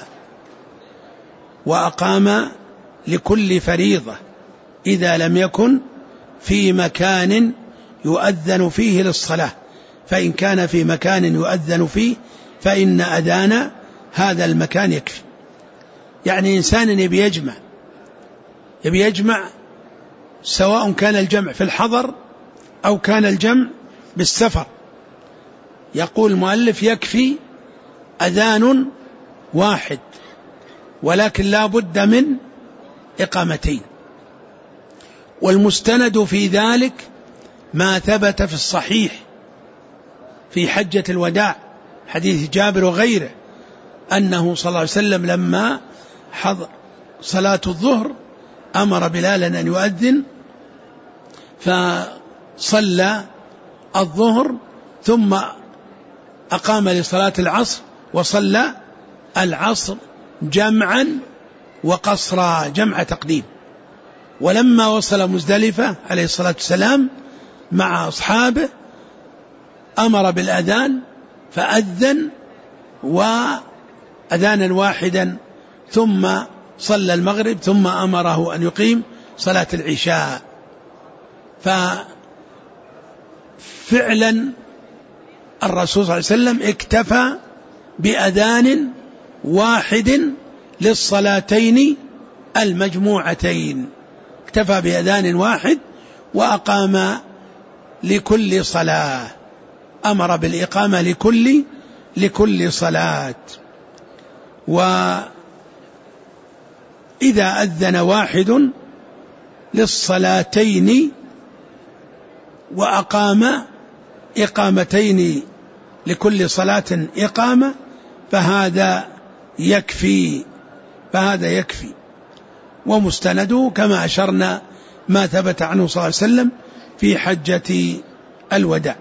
وأقام لكل فريضة إذا لم يكن في مكان يؤذن فيه للصلاة، فإن كان في مكان يؤذن فيه فإن أذان هذا المكان يكفي. يعني إنسان يبي يجمع يبي يجمع سواء كان الجمع في الحضر أو كان الجمع بالسفر، يقول المؤلف يكفي أذان واحد، ولكن لا بد من إقامتين. والمستند في ذلك ما ثبت في الصحيح في حجة الوداع حديث جابر وغيره أنه صلى الله عليه وسلم لما حضر صلاة الظهر أمر بلالا أن يؤذن فصلى الظهر ثم أقام لصلاة العصر وصلى العصر جمعا وقصرا جمع تقديم. ولما وصل مزدلفة عليه الصلاة والسلام مع أصحابه أمر بالأذان فأذن وأذانا واحدا ثم صلى المغرب ثم أمره أن يقيم صلاة العشاء. ففعلا الرسول صلى الله عليه وسلم اكتفى بأذان واحد للصلاتين المجموعتين، اكتفى بأذان واحد وأقام لكل صلاة، أمر بالإقامة لكل لكل صلاة. وإذا أذن واحد للصلاتين وأقام إقامتين لكل صلاة إقامة فهذا يكفي فهذا يكفي. ومستنده كما أشرنا ما ثبت عنه صلى الله عليه وسلم في حجة الوداع.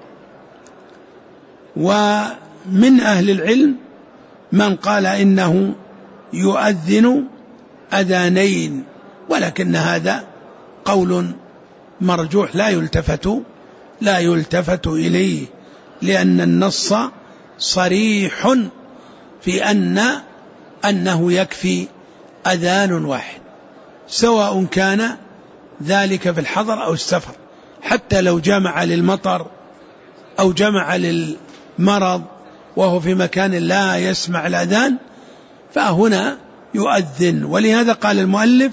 ومن أهل العلم من قال إنه يؤذن أذانين، ولكن هذا قول مرجوح لا يلتفت لا يلتفت إليه، لأن النص صريح في أن أنه يكفي أذان واحد سواء كان ذلك في الحضر أو السفر، حتى لو جمع للمطر أو جمع للمرض وهو في مكان لا يسمع الأذان فهنا يؤذن. ولهذا قال المؤلف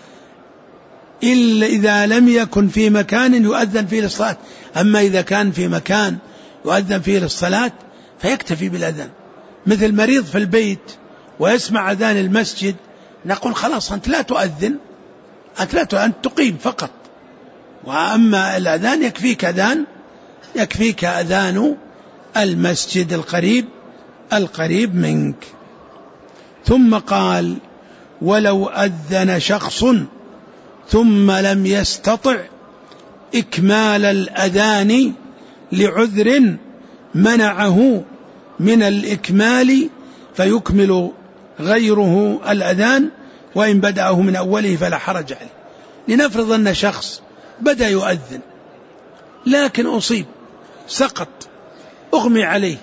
إلا إذا لم يكن في مكان يؤذن فيه للصلاة. أما إذا كان في مكان يؤذن فيه للصلاة فيكتفي بالأذان، مثل مريض في البيت ويسمع أذان المسجد نقول خلاص أنت لا تؤذن، أنت لا تؤذن، أنت تقيم فقط، وأما الأذان يكفيك أذان يكفيك أذان المسجد القريب القريب منك. ثم قال: ولو أذن شخص ثم لم يستطع إكمال الأذان لعذر منعه من الإكمال فيكمل غيره الأذان وإن بدأه من أوله فلا حرج عليه. لنفرض أن شخص بدأ يؤذن لكن أصيب، سقط، أغمي عليه،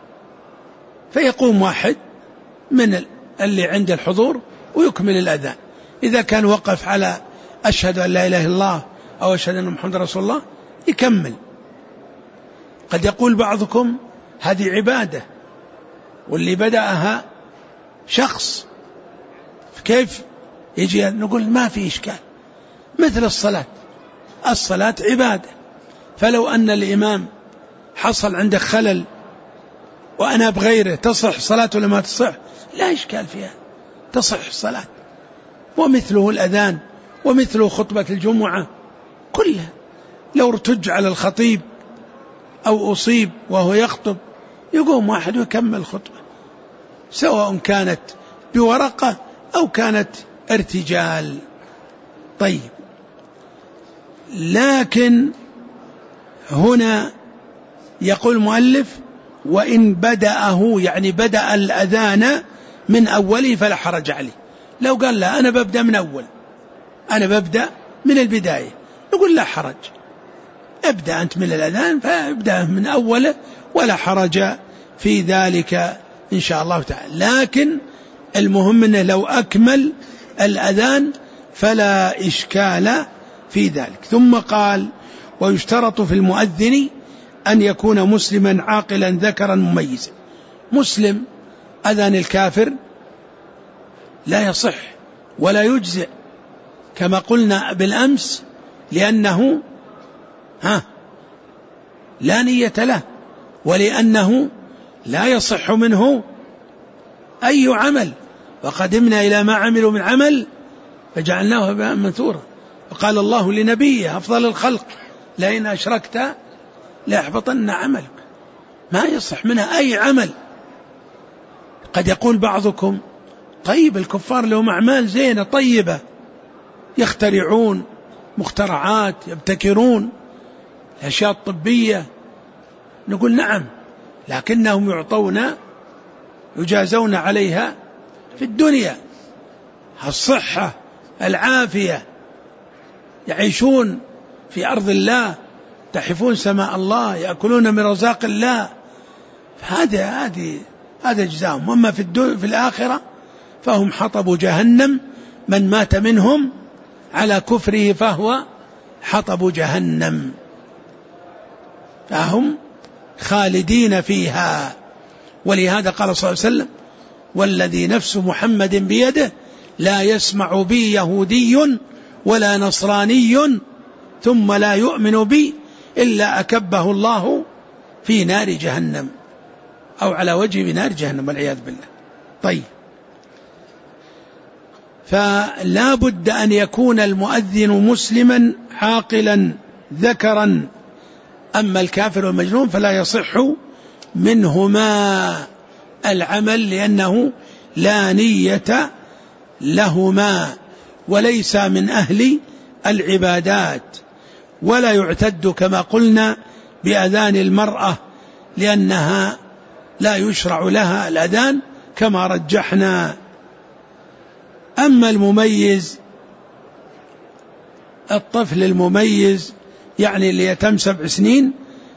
فيقوم واحد من اللي عند الحضور ويكمل الأذان. إذا كان وقف على أشهد أن لا إله إلا الله أو أشهد أن محمد رسول الله يكمل. قد يقول بعضكم هذه عبادة واللي بدأها شخص، كيف يجي؟ نقول ما في إشكال، مثل الصلاة، الصلاة عبادة، فلو أن الإمام حصل عنده خلل وأنا بغيره تصح صلاة ولا ما تصح؟ لا إشكال فيها، تصح الصلاة. ومثله الأذان ومثله خطبة الجمعة كلها، لو ارتج على الخطيب أو أصيب وهو يخطب يقوم واحد ويكمل خطبة، سواء كانت بورقة أو كانت ارتجال. طيب، لكن هنا يقول المؤلف: وإن بدأه، يعني بدأ الأذان من أوله فلا حرج عليه. لو قال لا أنا ببدأ من أول، أنا ببدأ من البداية، نقول لا حرج، ابدأ أنت من الأذان فابدأ من أوله ولا حرج في ذلك إن شاء الله تعالى. لكن المهم أنه لو أكمل الأذان فلا إشكال في ذلك. ثم قال: ويشترط في المؤذن أن يكون مسلما عاقلا ذكرا مميزا. مسلم، أذان الكافر لا يصح ولا يجزئ كما قلنا بالأمس، لأنه ها لا نية له، ولأنه لا يصح منه أي عمل، وقدمنا إلى ما عملوا من عمل فجعلناه هباء منثورا. وقال الله لنبيه أفضل الخلق: لئن أشركت ليحبطن عملك. ما يصح منها أي عمل. قد يقول بعضكم: طيب الكفار لهم أعمال زينة طيبة، يخترعون مخترعات، يبتكرون الأشياء الطبية. نقول نعم، لكنهم يعطون يجازون عليها في الدنيا، الصحة، العافية، يعيشون في أرض الله، تحفون سماء الله، يأكلون من رزاق الله، هذا هذه هذا جزاهم. أما في في الآخرة فهم حطب جهنم، من مات منهم على كفره فهو حطب جهنم، فهم خالدين فيها. ولهذا قال صلى الله عليه وسلم: والذي نفس محمد بيده لا يسمع بي يهودي ولا نصراني ثم لا يؤمن بي إلا أكبه الله في نار جهنم، أو على وجه نار جهنم والعياذ بالله. طيب، فلا بد أن يكون المؤذن مسلما عاقلا ذكرا. أما الكافر والمجنون فلا يصح منهما العمل، لأنه لا نية لهما وليس من أهل العبادات. ولا يعتد كما قلنا بأذان المرأة، لأنها لا يشرع لها الأذان كما رجحنا. أما المميز، الطفل المميز يعني اللي يتم سبع سنين،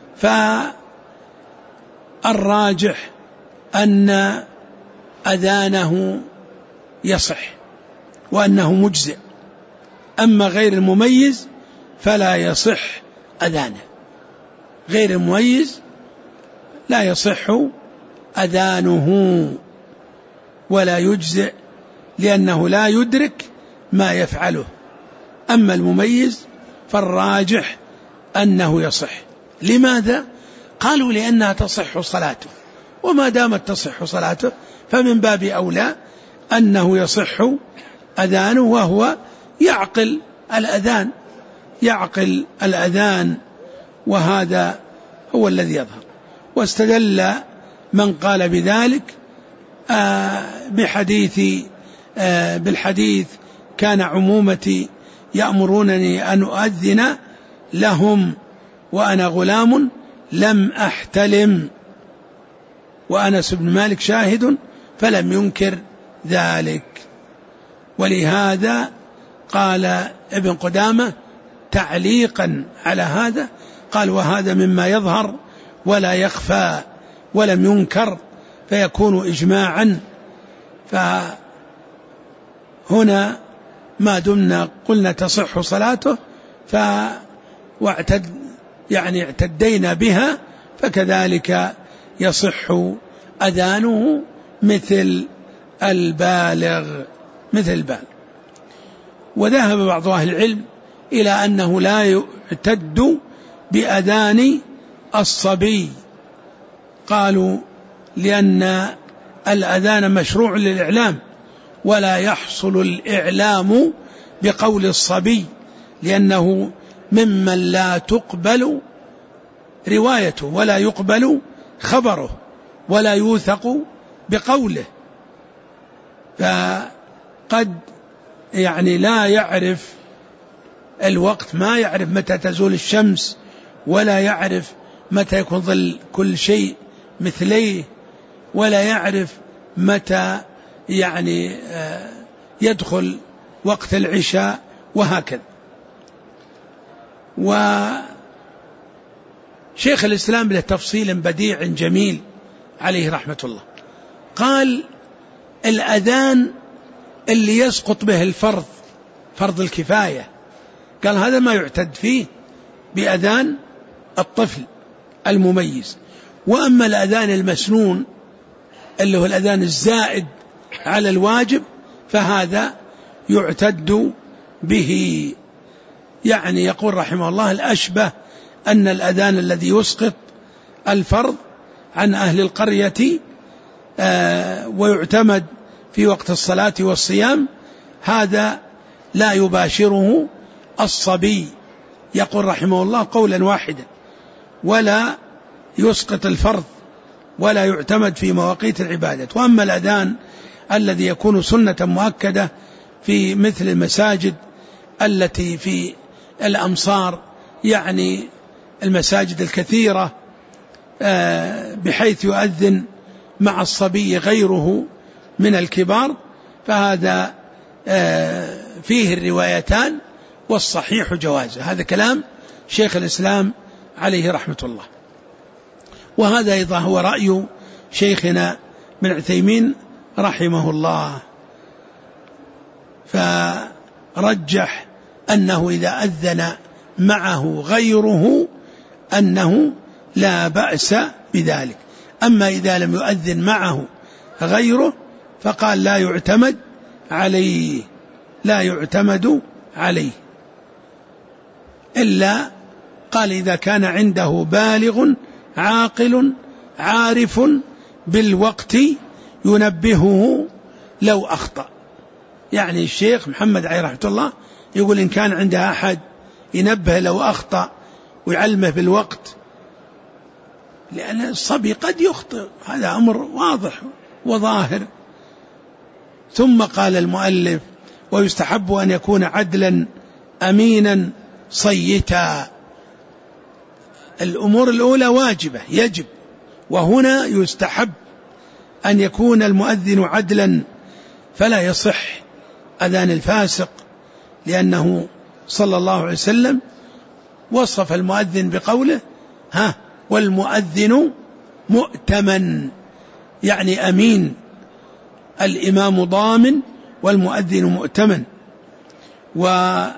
فالراجح أن أذانه يصح وأنه مجزئ. أما غير المميز فلا يصح أذانه، غير المميز لا يصح أذانه ولا يجزئ، لأنه لا يدرك ما يفعله. أما المميز فالراجح أنه يصح. لماذا؟ قالوا: لأنها تصح صلاته، وما دامت تصح صلاته فمن باب أولى أنه يصح أذانه، وهو يعقل الأذان، يعقل الأذان، وهذا هو الذي يظهر. واستدل من قال بذلك بحديث بالحديث كان عمومتي يأمرونني أن أؤذن لهم وأنا غلام لم أحتلم، وأنس بن مالك شاهد فلم ينكر ذلك. ولهذا قال ابن قدامة تعليقا على هذا، قال وهذا مما يظهر ولا يخفى ولم ينكر فيكون إجماعا. فهنا ما دمنا قلنا تصح صلاته ف واعتد يعني اعتدينا بها، فكذلك يصح أذانه مثل البالغ مثل البالغ. وذهب بعض أهل العلم إلى أنه لا يعتد بأذان الصبي، قالوا لأن الأذان مشروع للإعلام ولا يحصل الإعلام بقول الصبي، لأنه ممن لا تقبل روايته ولا يقبل خبره ولا يوثق بقوله، فقد يعني لا يعرف الوقت، ما يعرف متى تزول الشمس ولا يعرف متى يكون ظل كل شيء مثليه، ولا يعرف متى يعني يدخل وقت العشاء وهكذا. وشيخ الإسلام له تفصيل بديع جميل عليه رحمة الله، قال الأذان اللي يسقط به الفرض فرض الكفاية، قال هذا ما يعتد فيه بأذان الطفل المميز. وأما الأذان المسنون اللي هو الأذان الزائد على الواجب فهذا يعتد به. يعني يقول رحمه الله الأشبه أن الأذان الذي يسقط الفرض عن أهل القرية آه ويعتمد في وقت الصلاة والصيام هذا لا يباشره الصبي، يقول رحمه الله قولا واحدا، ولا يسقط الفرض ولا يعتمد في مواقيت العبادة. وأما الأذان الذي يكون سنة مؤكدة في مثل المساجد التي في الأمصار، يعني المساجد الكثيرة بحيث يؤذن مع الصبي غيره من الكبار، فهذا فيه الروايتان والصحيح جوازه. هذا كلام شيخ الإسلام عليه رحمة الله. وهذا أيضا هو رأي شيخنا بن عثيمين رحمه الله، فرجح أنه إذا أذن معه غيره أنه لا بأس بذلك. أما إذا لم يؤذن معه غيره فقال لا يعتمد عليه لا يعتمد عليه إلا قال إذا كان عنده بالغ عاقل عارف بالوقت ينبهه لو أخطأ. يعني الشيخ محمد عليه رحمة الله يقول إن كان عنده أحد ينبه لو أخطأ ويعلمه بالوقت، لأن الصبي قد يخطئ، هذا أمر واضح وظاهر. ثم قال المؤلف ويستحب أن يكون عدلا أمينا صيتا. الأمور الأولى واجبة يجب، وهنا يستحب أن يكون المؤذن عدلا، فلا يصح أذان الفاسق، لأنه صلى الله عليه وسلم وصف المؤذن بقوله ها والمؤذن مؤتمن، يعني أمين، الإمام ضامن والمؤذن مؤتمن. وأذان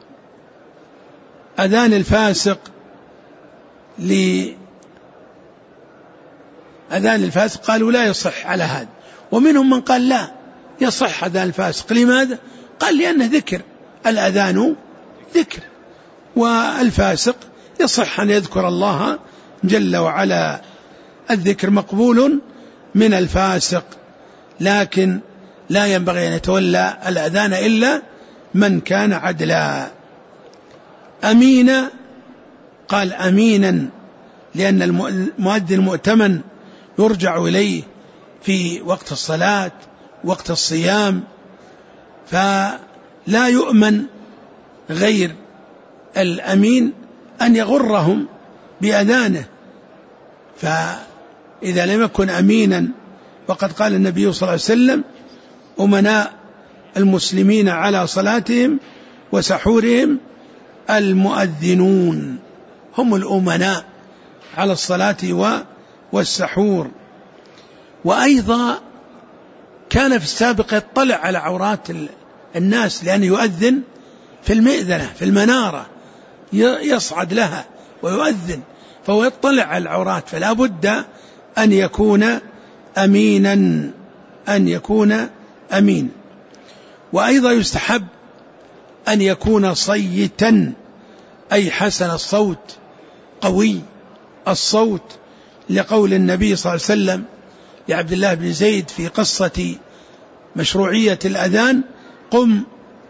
الفاسق لأذان الفاسق قالوا لا يصح على هذا، ومنهم من قال لا يصح أذان الفاسق. لماذا؟ قال لأنه ذكر، الأذان ذكر، والفاسق يصح أن يذكر الله جل وعلا، الذكر مقبول من الفاسق، لكن لا ينبغي أن يتولى الأذان إلا من كان عدلا. أمينا قال أمينا لأن المؤذن المؤتمن يرجع إليه في وقت الصلاة وقت الصيام، فلا يؤمن غير الأمين أن يغرهم بأذانه. فإذا لم يكن أمينا، وقد قال النبي صلى الله عليه وسلم: أمناء المسلمين على صلاتهم وسحورهم المؤذنون، هم الأمناء على الصلاة والسحور. وأيضا كان في السابق يطلع على عورات الناس، لأنه يؤذن في المئذنة في المنارة، يصعد لها ويؤذن، فهو يطلع على العورات، فلا بد أن يكون أمينا أن يكون أمين. وأيضا يستحب أن يكون صيتا، أي حسن الصوت قوي الصوت، لقول النبي صلى الله عليه وسلم لعبد الله بن زيد في قصة مشروعية الأذان: قم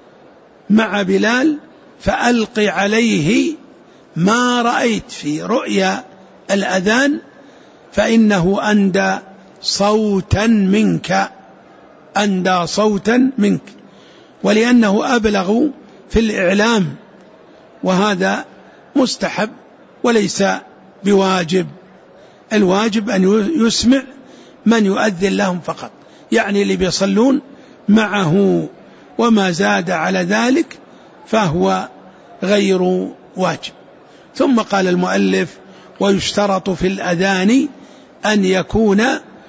مع بلال فألق عليه ما رأيت في رؤيا الأذان فإنه أندى صوتا منك أندى صوتا منك، ولأنه أبلغ في الإعلام، وهذا مستحب وليس بواجب. الواجب أن يسمع من يؤذن لهم فقط، يعني اللي بيصلون معه، وما زاد على ذلك فهو غير واجب. ثم قال المؤلف: ويشترط في الأذان أن يكون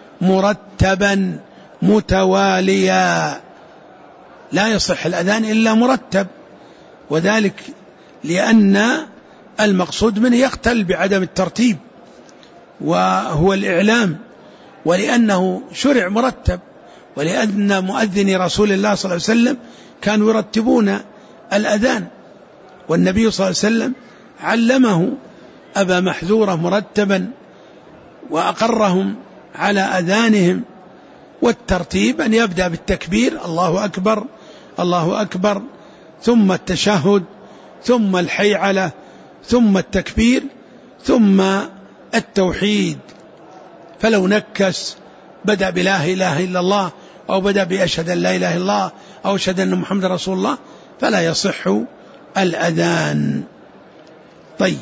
مرتبا متواليا. لا يصح الأذان إلا مرتب، وذلك لأن المقصود منه يختل بعدم الترتيب وهو الإعلام، ولأنه شرع مرتب، ولأن مؤذني رسول الله صلى الله عليه وسلم كانوا يرتبون الأذان، والنبي صلى الله عليه وسلم علمه أبا محذورة مرتبا وأقرهم على أذانهم. والترتيب أن يبدأ بالتكبير: الله أكبر الله أكبر، ثم التشهد، ثم الحيعلة، ثم التكبير، ثم التوحيد. فلو نكس بدأ بلا إله إلا الله، أو بدأ بأشهد أن لا إله إلا الله، أو أشهد أن محمد رسول الله، فلا يصح الأذان. طيب،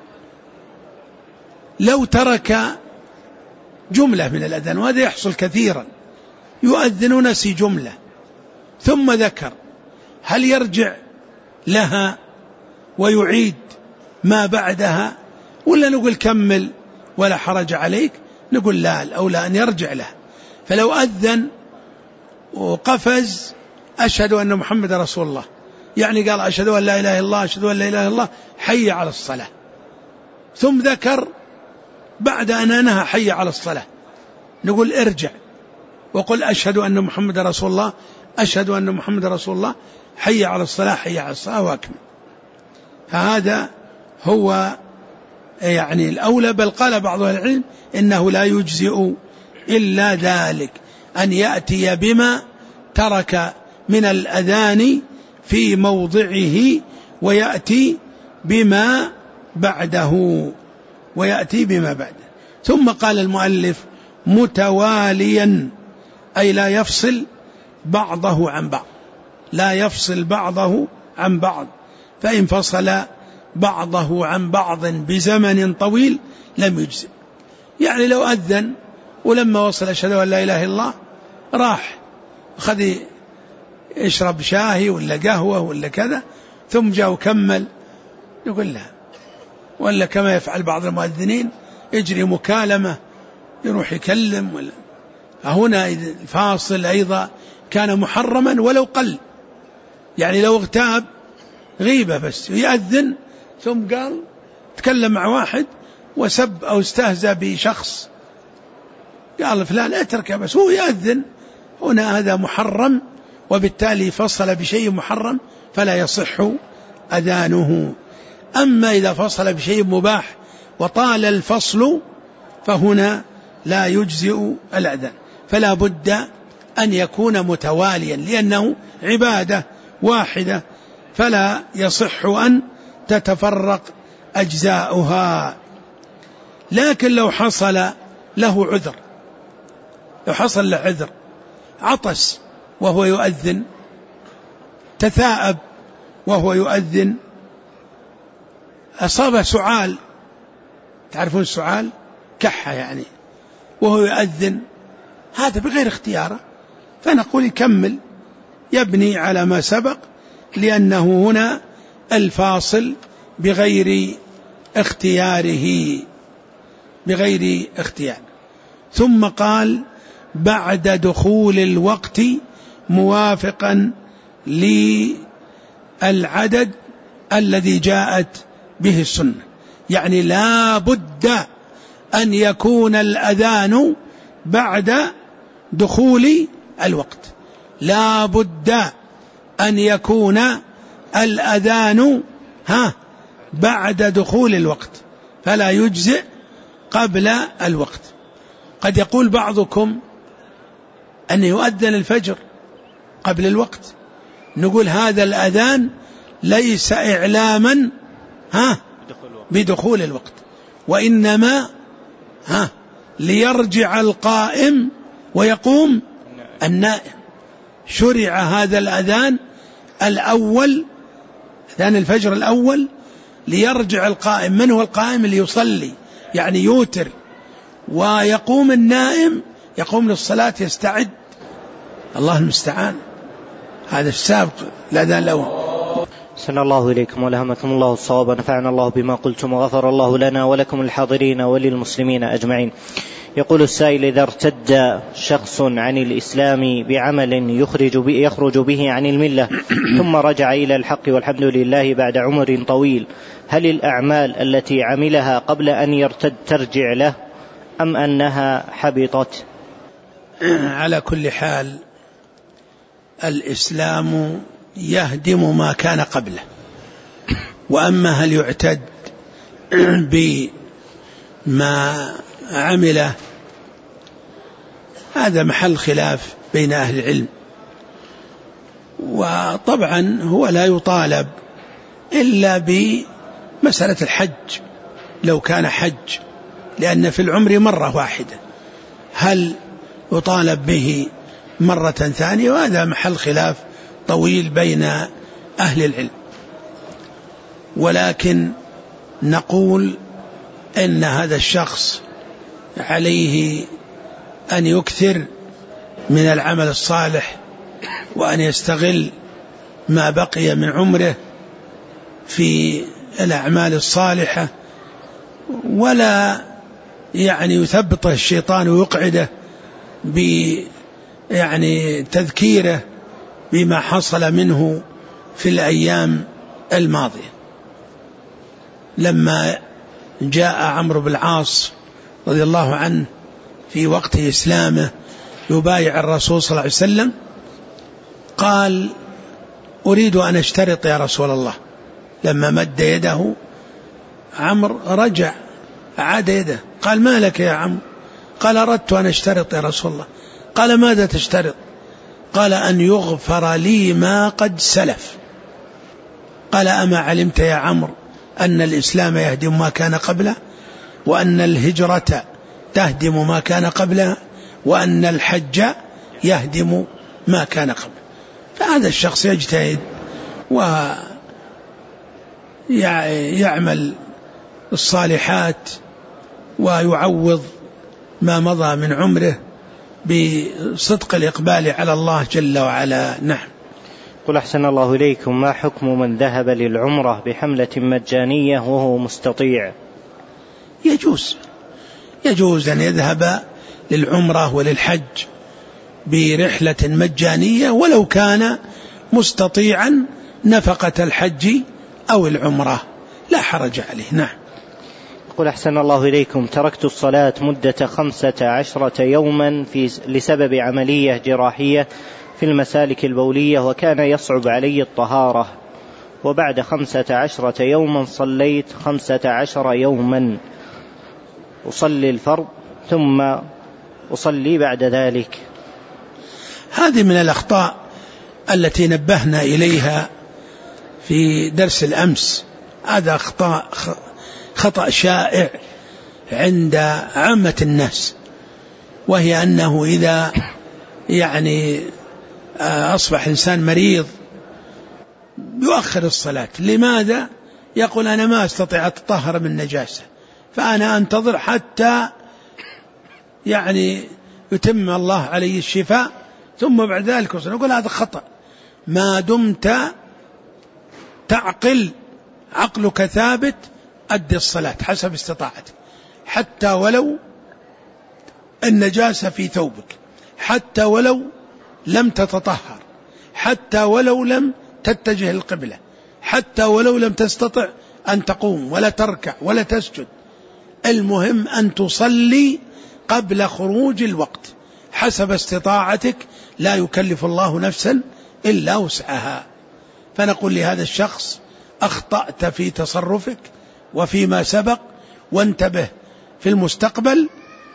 لو ترك جملة من الأذان، وهذا يحصل كثيرا، يؤذن ونسي جملة ثم ذكر، هل يرجع لها ويعيد ما بعدها، ولا نقول كمل ولا حرج عليك؟ نقول لا، الأولى أن يرجع لها. فلو أذن وقفز أشهد أن محمد رسول الله، يعني قال أشهد أن لا إله إلا الله أشهد أن لا إله إلا الله حي على الصلاة، ثم ذكر بعد أن أنهى حي على الصلاة، نقول ارجع وقل أشهد أن محمد رسول الله أشهد أن محمد رسول الله حي على الصلاة حي على الصلاة وأكمل. فهذا هو يعني الأولى، بل قال بعض أهل العلم إنه لا يجزئ إلا ذلك، أن يأتي بما ترك من الأذان في موضعه ويأتي بما بعده ويأتي بما بعده. ثم قال المؤلف: متواليا، أي لا يفصل بعضه عن بعض، لا يفصل بعضه عن بعض، فإن فصل بعضه عن بعض بزمن طويل لم يجزئ. يعني لو أذن ولما وصل أشهد أن لا إله إلا الله راح أخذ يشرب شاهي ولا قهوة ولا كذا، ثم جاء وكمل، يقول لا. ولا كما يفعل بعض المؤذنين يجري مكالمة يروح يكلم ولا. فهنا الفاصل أيضا كان محرما ولو قل، يعني لو اغتاب غيبة بس يأذن ثم قال تكلم مع واحد وسب أو استهزأ بشخص، قال فلان اتركه، بس هو يأذن، هنا هذا محرم، وبالتالي فصل بشيء محرم فلا يصح أذانه. أما إذا فصل بشيء مباح وطال الفصل فهنا لا يجزئ الأذان، فلا بد أن يكون متواليا، لأنه عبادة واحدة فلا يصح أن تتفرق أجزاؤها. لكن لو حصل له عذر، لو حصل له عذر، عطس وهو يؤذن، تثاءب وهو يؤذن، أصاب سعال، تعرفون السعال كحة يعني، وهو يؤذن، هذا بغير اختياره، فنقول يكمل يبني على ما سبق، لأنه هنا الفاصل بغير اختياره، بغير اختيار. ثم قال بعد دخول الوقت موافقا للعدد الذي جاءت به السنة، يعني لا بد أن يكون الأذان بعد دخول الوقت، لا بد أن يكون الأذان ها بعد دخول الوقت، فلا يجزئ قبل الوقت. قد يقول بعضكم أن يؤذن الفجر قبل الوقت، نقول هذا الأذان ليس إعلاما ها بدخول الوقت، وإنما ها ليرجع القائم ويقوم النائم. شرع هذا الأذان الأول، أذان الفجر الأول، ليرجع القائم. من هو القائم؟ اللي يصلي يعني يوتر، ويقوم النائم يقوم للصلاة يستعد. الله المستعان. هذا السابق الأذان الأول. أحسن الله إليكم ولهمكم الله الصواب، نفعنا الله بما قلتم وغفر الله لنا ولكم الحاضرين وللمسلمين أجمعين. يقول السائل: إذا ارتد شخص عن الإسلام بعمل يخرج به, يخرج به عن الملة ثم رجع إلى الحق والحمد لله بعد عمر طويل، هل الأعمال التي عملها قبل أن يرتد ترجع له أم أنها حبطت؟ على كل حال الإسلام يهدم ما كان قبله، وأما هل يعتد بما عمله هذا محل خلاف بين أهل العلم. وطبعا هو لا يطالب إلا بمسألة الحج لو كان حج، لأن في العمر مرة واحدة، هل يطالب به مرة ثانية؟ وهذا محل خلاف طويل بين أهل العلم. ولكن نقول إن هذا الشخص عليه أن يكثر من العمل الصالح، وأن يستغل ما بقي من عمره في الأعمال الصالحة، ولا يعني يثبطه الشيطان ويقعده ب يعني تذكيره بما حصل منه في الأيام الماضية. لما جاء عمرو بن العاص رضي الله عنه في وقت إسلامه يبايع الرسول صلى الله عليه وسلم، قال: أريد أن أشترط يا رسول الله. لما مد يده عمرو رجع عاد يده، قال: ما لك يا عمرو؟ قال: أردت أن أشترط يا رسول الله. قال: ماذا تشترط؟ قال: أن يغفر لي ما قد سلف. قال: أما علمت يا عمرو أن الإسلام يهدم ما كان قبله، وأن الهجرة تهدم ما كان قبلها، وأن الحج يهدم ما كان قبله؟ فهذا الشخص يجتهد ويعمل الصالحات ويعوض ما مضى من عمره بصدق الإقبال على الله جل وعلا. نعم. قل: أحسن الله إليكم، ما حكم من ذهب للعمرة بحملة مجانية وهو مستطيع؟ يجوز يجوز أن يذهب للعمرة وللحج برحلة مجانية ولو كان مستطيعا نفقة الحج أو العمرة، لا حرج عليه. نعم. قل: أحسن الله إليكم، تركت الصلاة مدة خمسة عشرة يوما في لسبب عملية جراحية في المسالك البولية، وكان يصعب علي الطهارة، وبعد خمسة عشرة يوما صليت خمسة عشر يوما، أصلي الفرض ثم أصلي بعد ذلك. هذه من الأخطاء التي نبهنا إليها في درس الأمس. هذا أخطاء خطأ شائع عند عامة الناس، وهي أنه إذا يعني أصبح إنسان مريض يؤخر الصلاة. لماذا؟ يقول أنا ما أستطيع أتطهر من نجاسة، فأنا أنتظر حتى يعني يتم الله علي الشفاء ثم بعد ذلك أصلا. نقول هذا خطأ. ما دمت تعقل عقلك ثابت أدي الصلاة حسب استطاعتك، حتى ولو النجاسة في ثوبك، حتى ولو لم تتطهر، حتى ولو لم تتجه القبلة، حتى ولو لم تستطع أن تقوم ولا تركع ولا تسجد. المهم أن تصلي قبل خروج الوقت حسب استطاعتك، لا يكلف الله نفسا إلا وسعها. فنقول لهذا الشخص أخطأت في تصرفك وفيما سبق، وانتبه في المستقبل.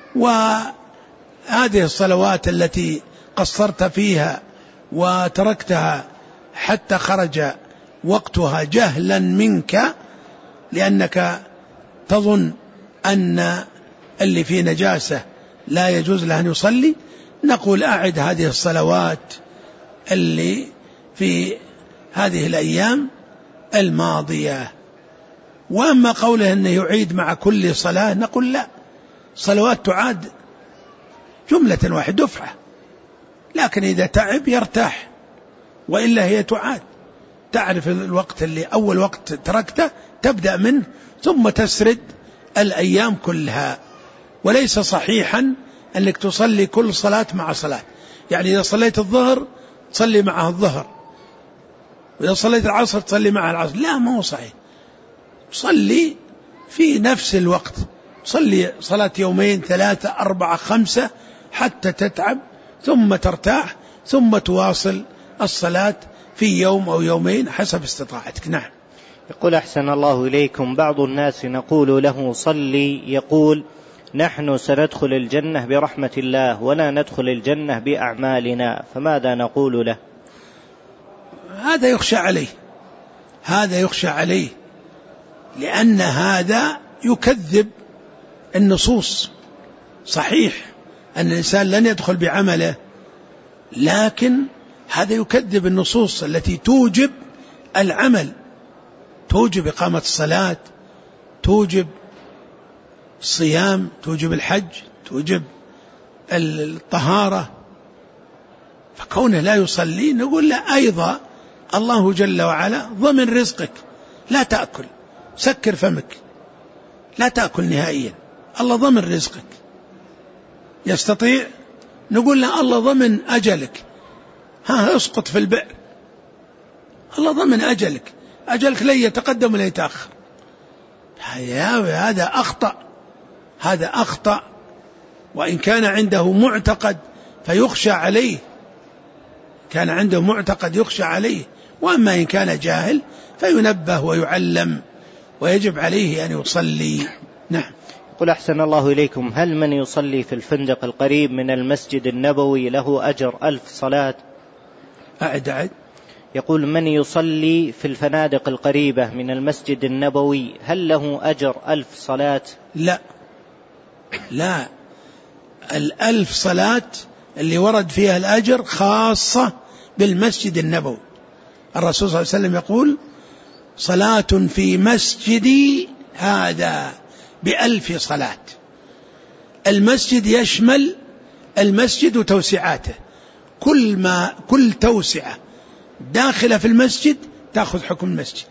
وهذه الصلوات التي قصرت فيها وتركتها حتى خرج وقتها جهلا منك لأنك تظن أن اللي فيه نجاسة لا يجوز له أن يصلي، نقول أعد هذه الصلوات اللي في هذه الأيام الماضية. وأما قوله أنه يعيد مع كل صلاة، نقول لا، صلوات تعاد جملة واحدة دفعة، لكن إذا تعب يرتاح، وإلا هي تعاد. تعرف الوقت اللي أول وقت تركته تبدأ منه ثم تسرد الأيام كلها. وليس صحيحا أنك تصلي كل صلاة مع صلاة، يعني إذا صليت الظهر تصلي معها الظهر، وإذا صليت العصر تصلي معها العصر. لا، ما هو صحيح. صلي في نفس الوقت، صلي صلاة يومين ثلاثة أربعة خمسة حتى تتعب ثم ترتاح، ثم تواصل الصلاة في يوم أو يومين حسب استطاعتك. نعم. يقول أحسن الله إليكم، بعض الناس نقول له صلي يقول نحن سندخل الجنة برحمة الله ولا ندخل الجنة بأعمالنا، فماذا نقول له؟ هذا يخشى عليه، هذا يخشى عليه، لأن هذا يكذب النصوص. صحيح أن الإنسان لن يدخل بعمله، لكن هذا يكذب النصوص التي توجب العمل، توجب إقامة الصلاة، توجب الصيام، توجب الحج، توجب الطهارة. فكونه لا يصلي نقول له أيضا الله جل وعلا ضمن رزقك، لا تأكل، سكر فمك، لا تأكل نهائيا، الله ضمن رزقك. يستطيع؟ نقول له الله ضمن أجلك، ها اسقط في البئر، الله ضمن أجلك، أجلك لن يتقدم ولا يتأخر. هذا أخطأ، هذا أخطأ. وإن كان عنده معتقد فيخشى عليه، كان عنده معتقد يخشى عليه. وأما إن كان جاهل فينبه ويعلم، ويجب عليه أن يصلي. نعم. قل أحسن الله إليكم، هل من يصلي في الفندق القريب من المسجد النبوي له أجر ألف صلاة؟ أعد أعد. يقول من يصلي في الفنادق القريبة من المسجد النبوي هل له أجر ألف صلاة؟ لا لا، الألف صلاة اللي ورد فيها الأجر خاصة بالمسجد النبوي. الرسول صلى الله عليه وسلم يقول صلاة في مسجدي هذا بألف صلاة. المسجد يشمل المسجد وتوسعاته، كل ما كل توسعة داخلة في المسجد تأخذ حكم المسجد.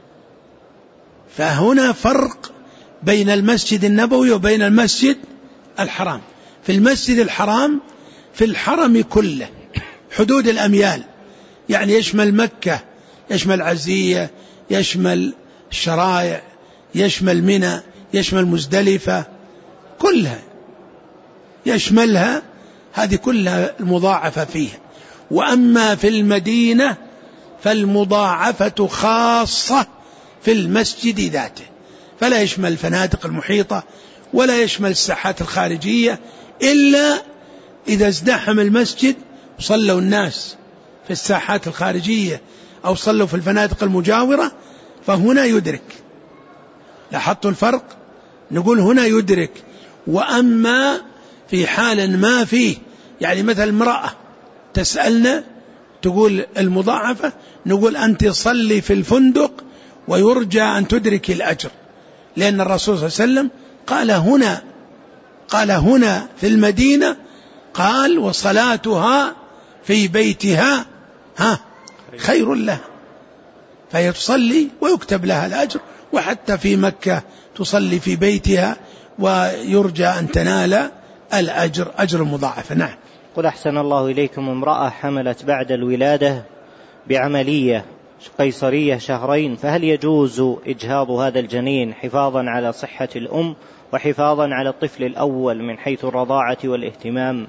فهنا فرق بين المسجد النبوي وبين المسجد الحرام. في المسجد الحرام في الحرم كله حدود الأميال، يعني يشمل مكة، يشمل عزية، يشمل الشرائع، يشمل منى، يشمل مزدلفة، كلها يشملها، هذه كلها المضاعفة فيها. وأما في المدينة فالمضاعفة خاصة في المسجد ذاته، فلا يشمل الفنادق المحيطة ولا يشمل الساحات الخارجية، إلا إذا ازدحم المسجد صلوا الناس في الساحات الخارجية أو صلوا في الفنادق المجاورة، فهنا يدرك. لاحظتوا الفرق؟ نقول هنا يدرك. وأما في حال ما فيه، يعني مثل امرأة تسألنا تقول المضاعفة، نقول أنت صلي في الفندق ويرجى أن تدرك الأجر، لأن الرسول صلى الله عليه وسلم قال هنا قال هنا في المدينة، قال وصلاتها في بيتها ها خير لها، فهي تصلي ويكتب لها الأجر، وحتى في مكة تصلي في بيتها ويرجى أن تنال الأجر أجر مضاعف. نعم. قل أحسن الله إليكم، امرأة حملت بعد الولادة بعملية قيصرية شهرين، فهل يجوز إجهاض هذا الجنين حفاظا على صحة الأم وحفاظا على الطفل الأول من حيث الرضاعة والاهتمام؟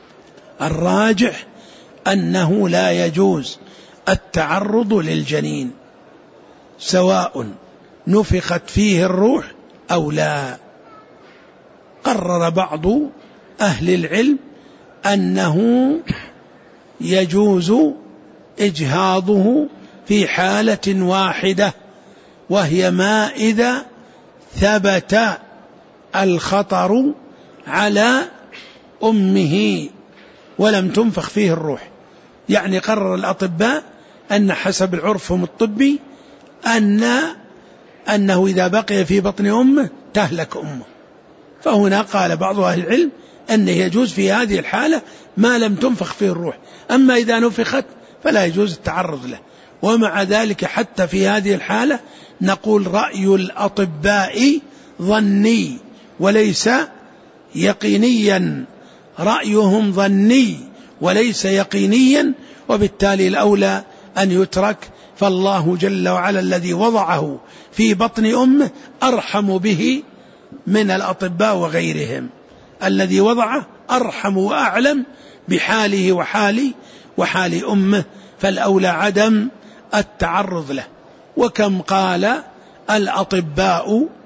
الراجح أنه لا يجوز التعرض للجنين سواء نفخت فيه الروح أو لا. قرر بعض أهل العلم أنه يجوز إجهاضه في حالة واحدة، وهي ما إذا ثبت الخطر على أمه ولم تنفخ فيه الروح. يعني قرر الأطباء أن حسب عرفهم الطبي أن أنه إذا بقي في بطن أمه تهلك أمه، فهنا قال بعض أهل العلم أنه يجوز في هذه الحالة ما لم تنفخ فيه الروح، أما إذا نفخت فلا يجوز التعرض له. ومع ذلك حتى في هذه الحالة نقول رأي الأطباء ظني وليس يقينيا، رأيهم ظني وليس يقينيا، وبالتالي الأولى أن يترك، فالله جل وعلا الذي وضعه في بطن أمه أرحم به من الأطباء وغيرهم، الذي وضعه أرحم وأعلم بحاله وحال وحال أمه، فالأولى عدم التعرض له. وكم قال الأطباء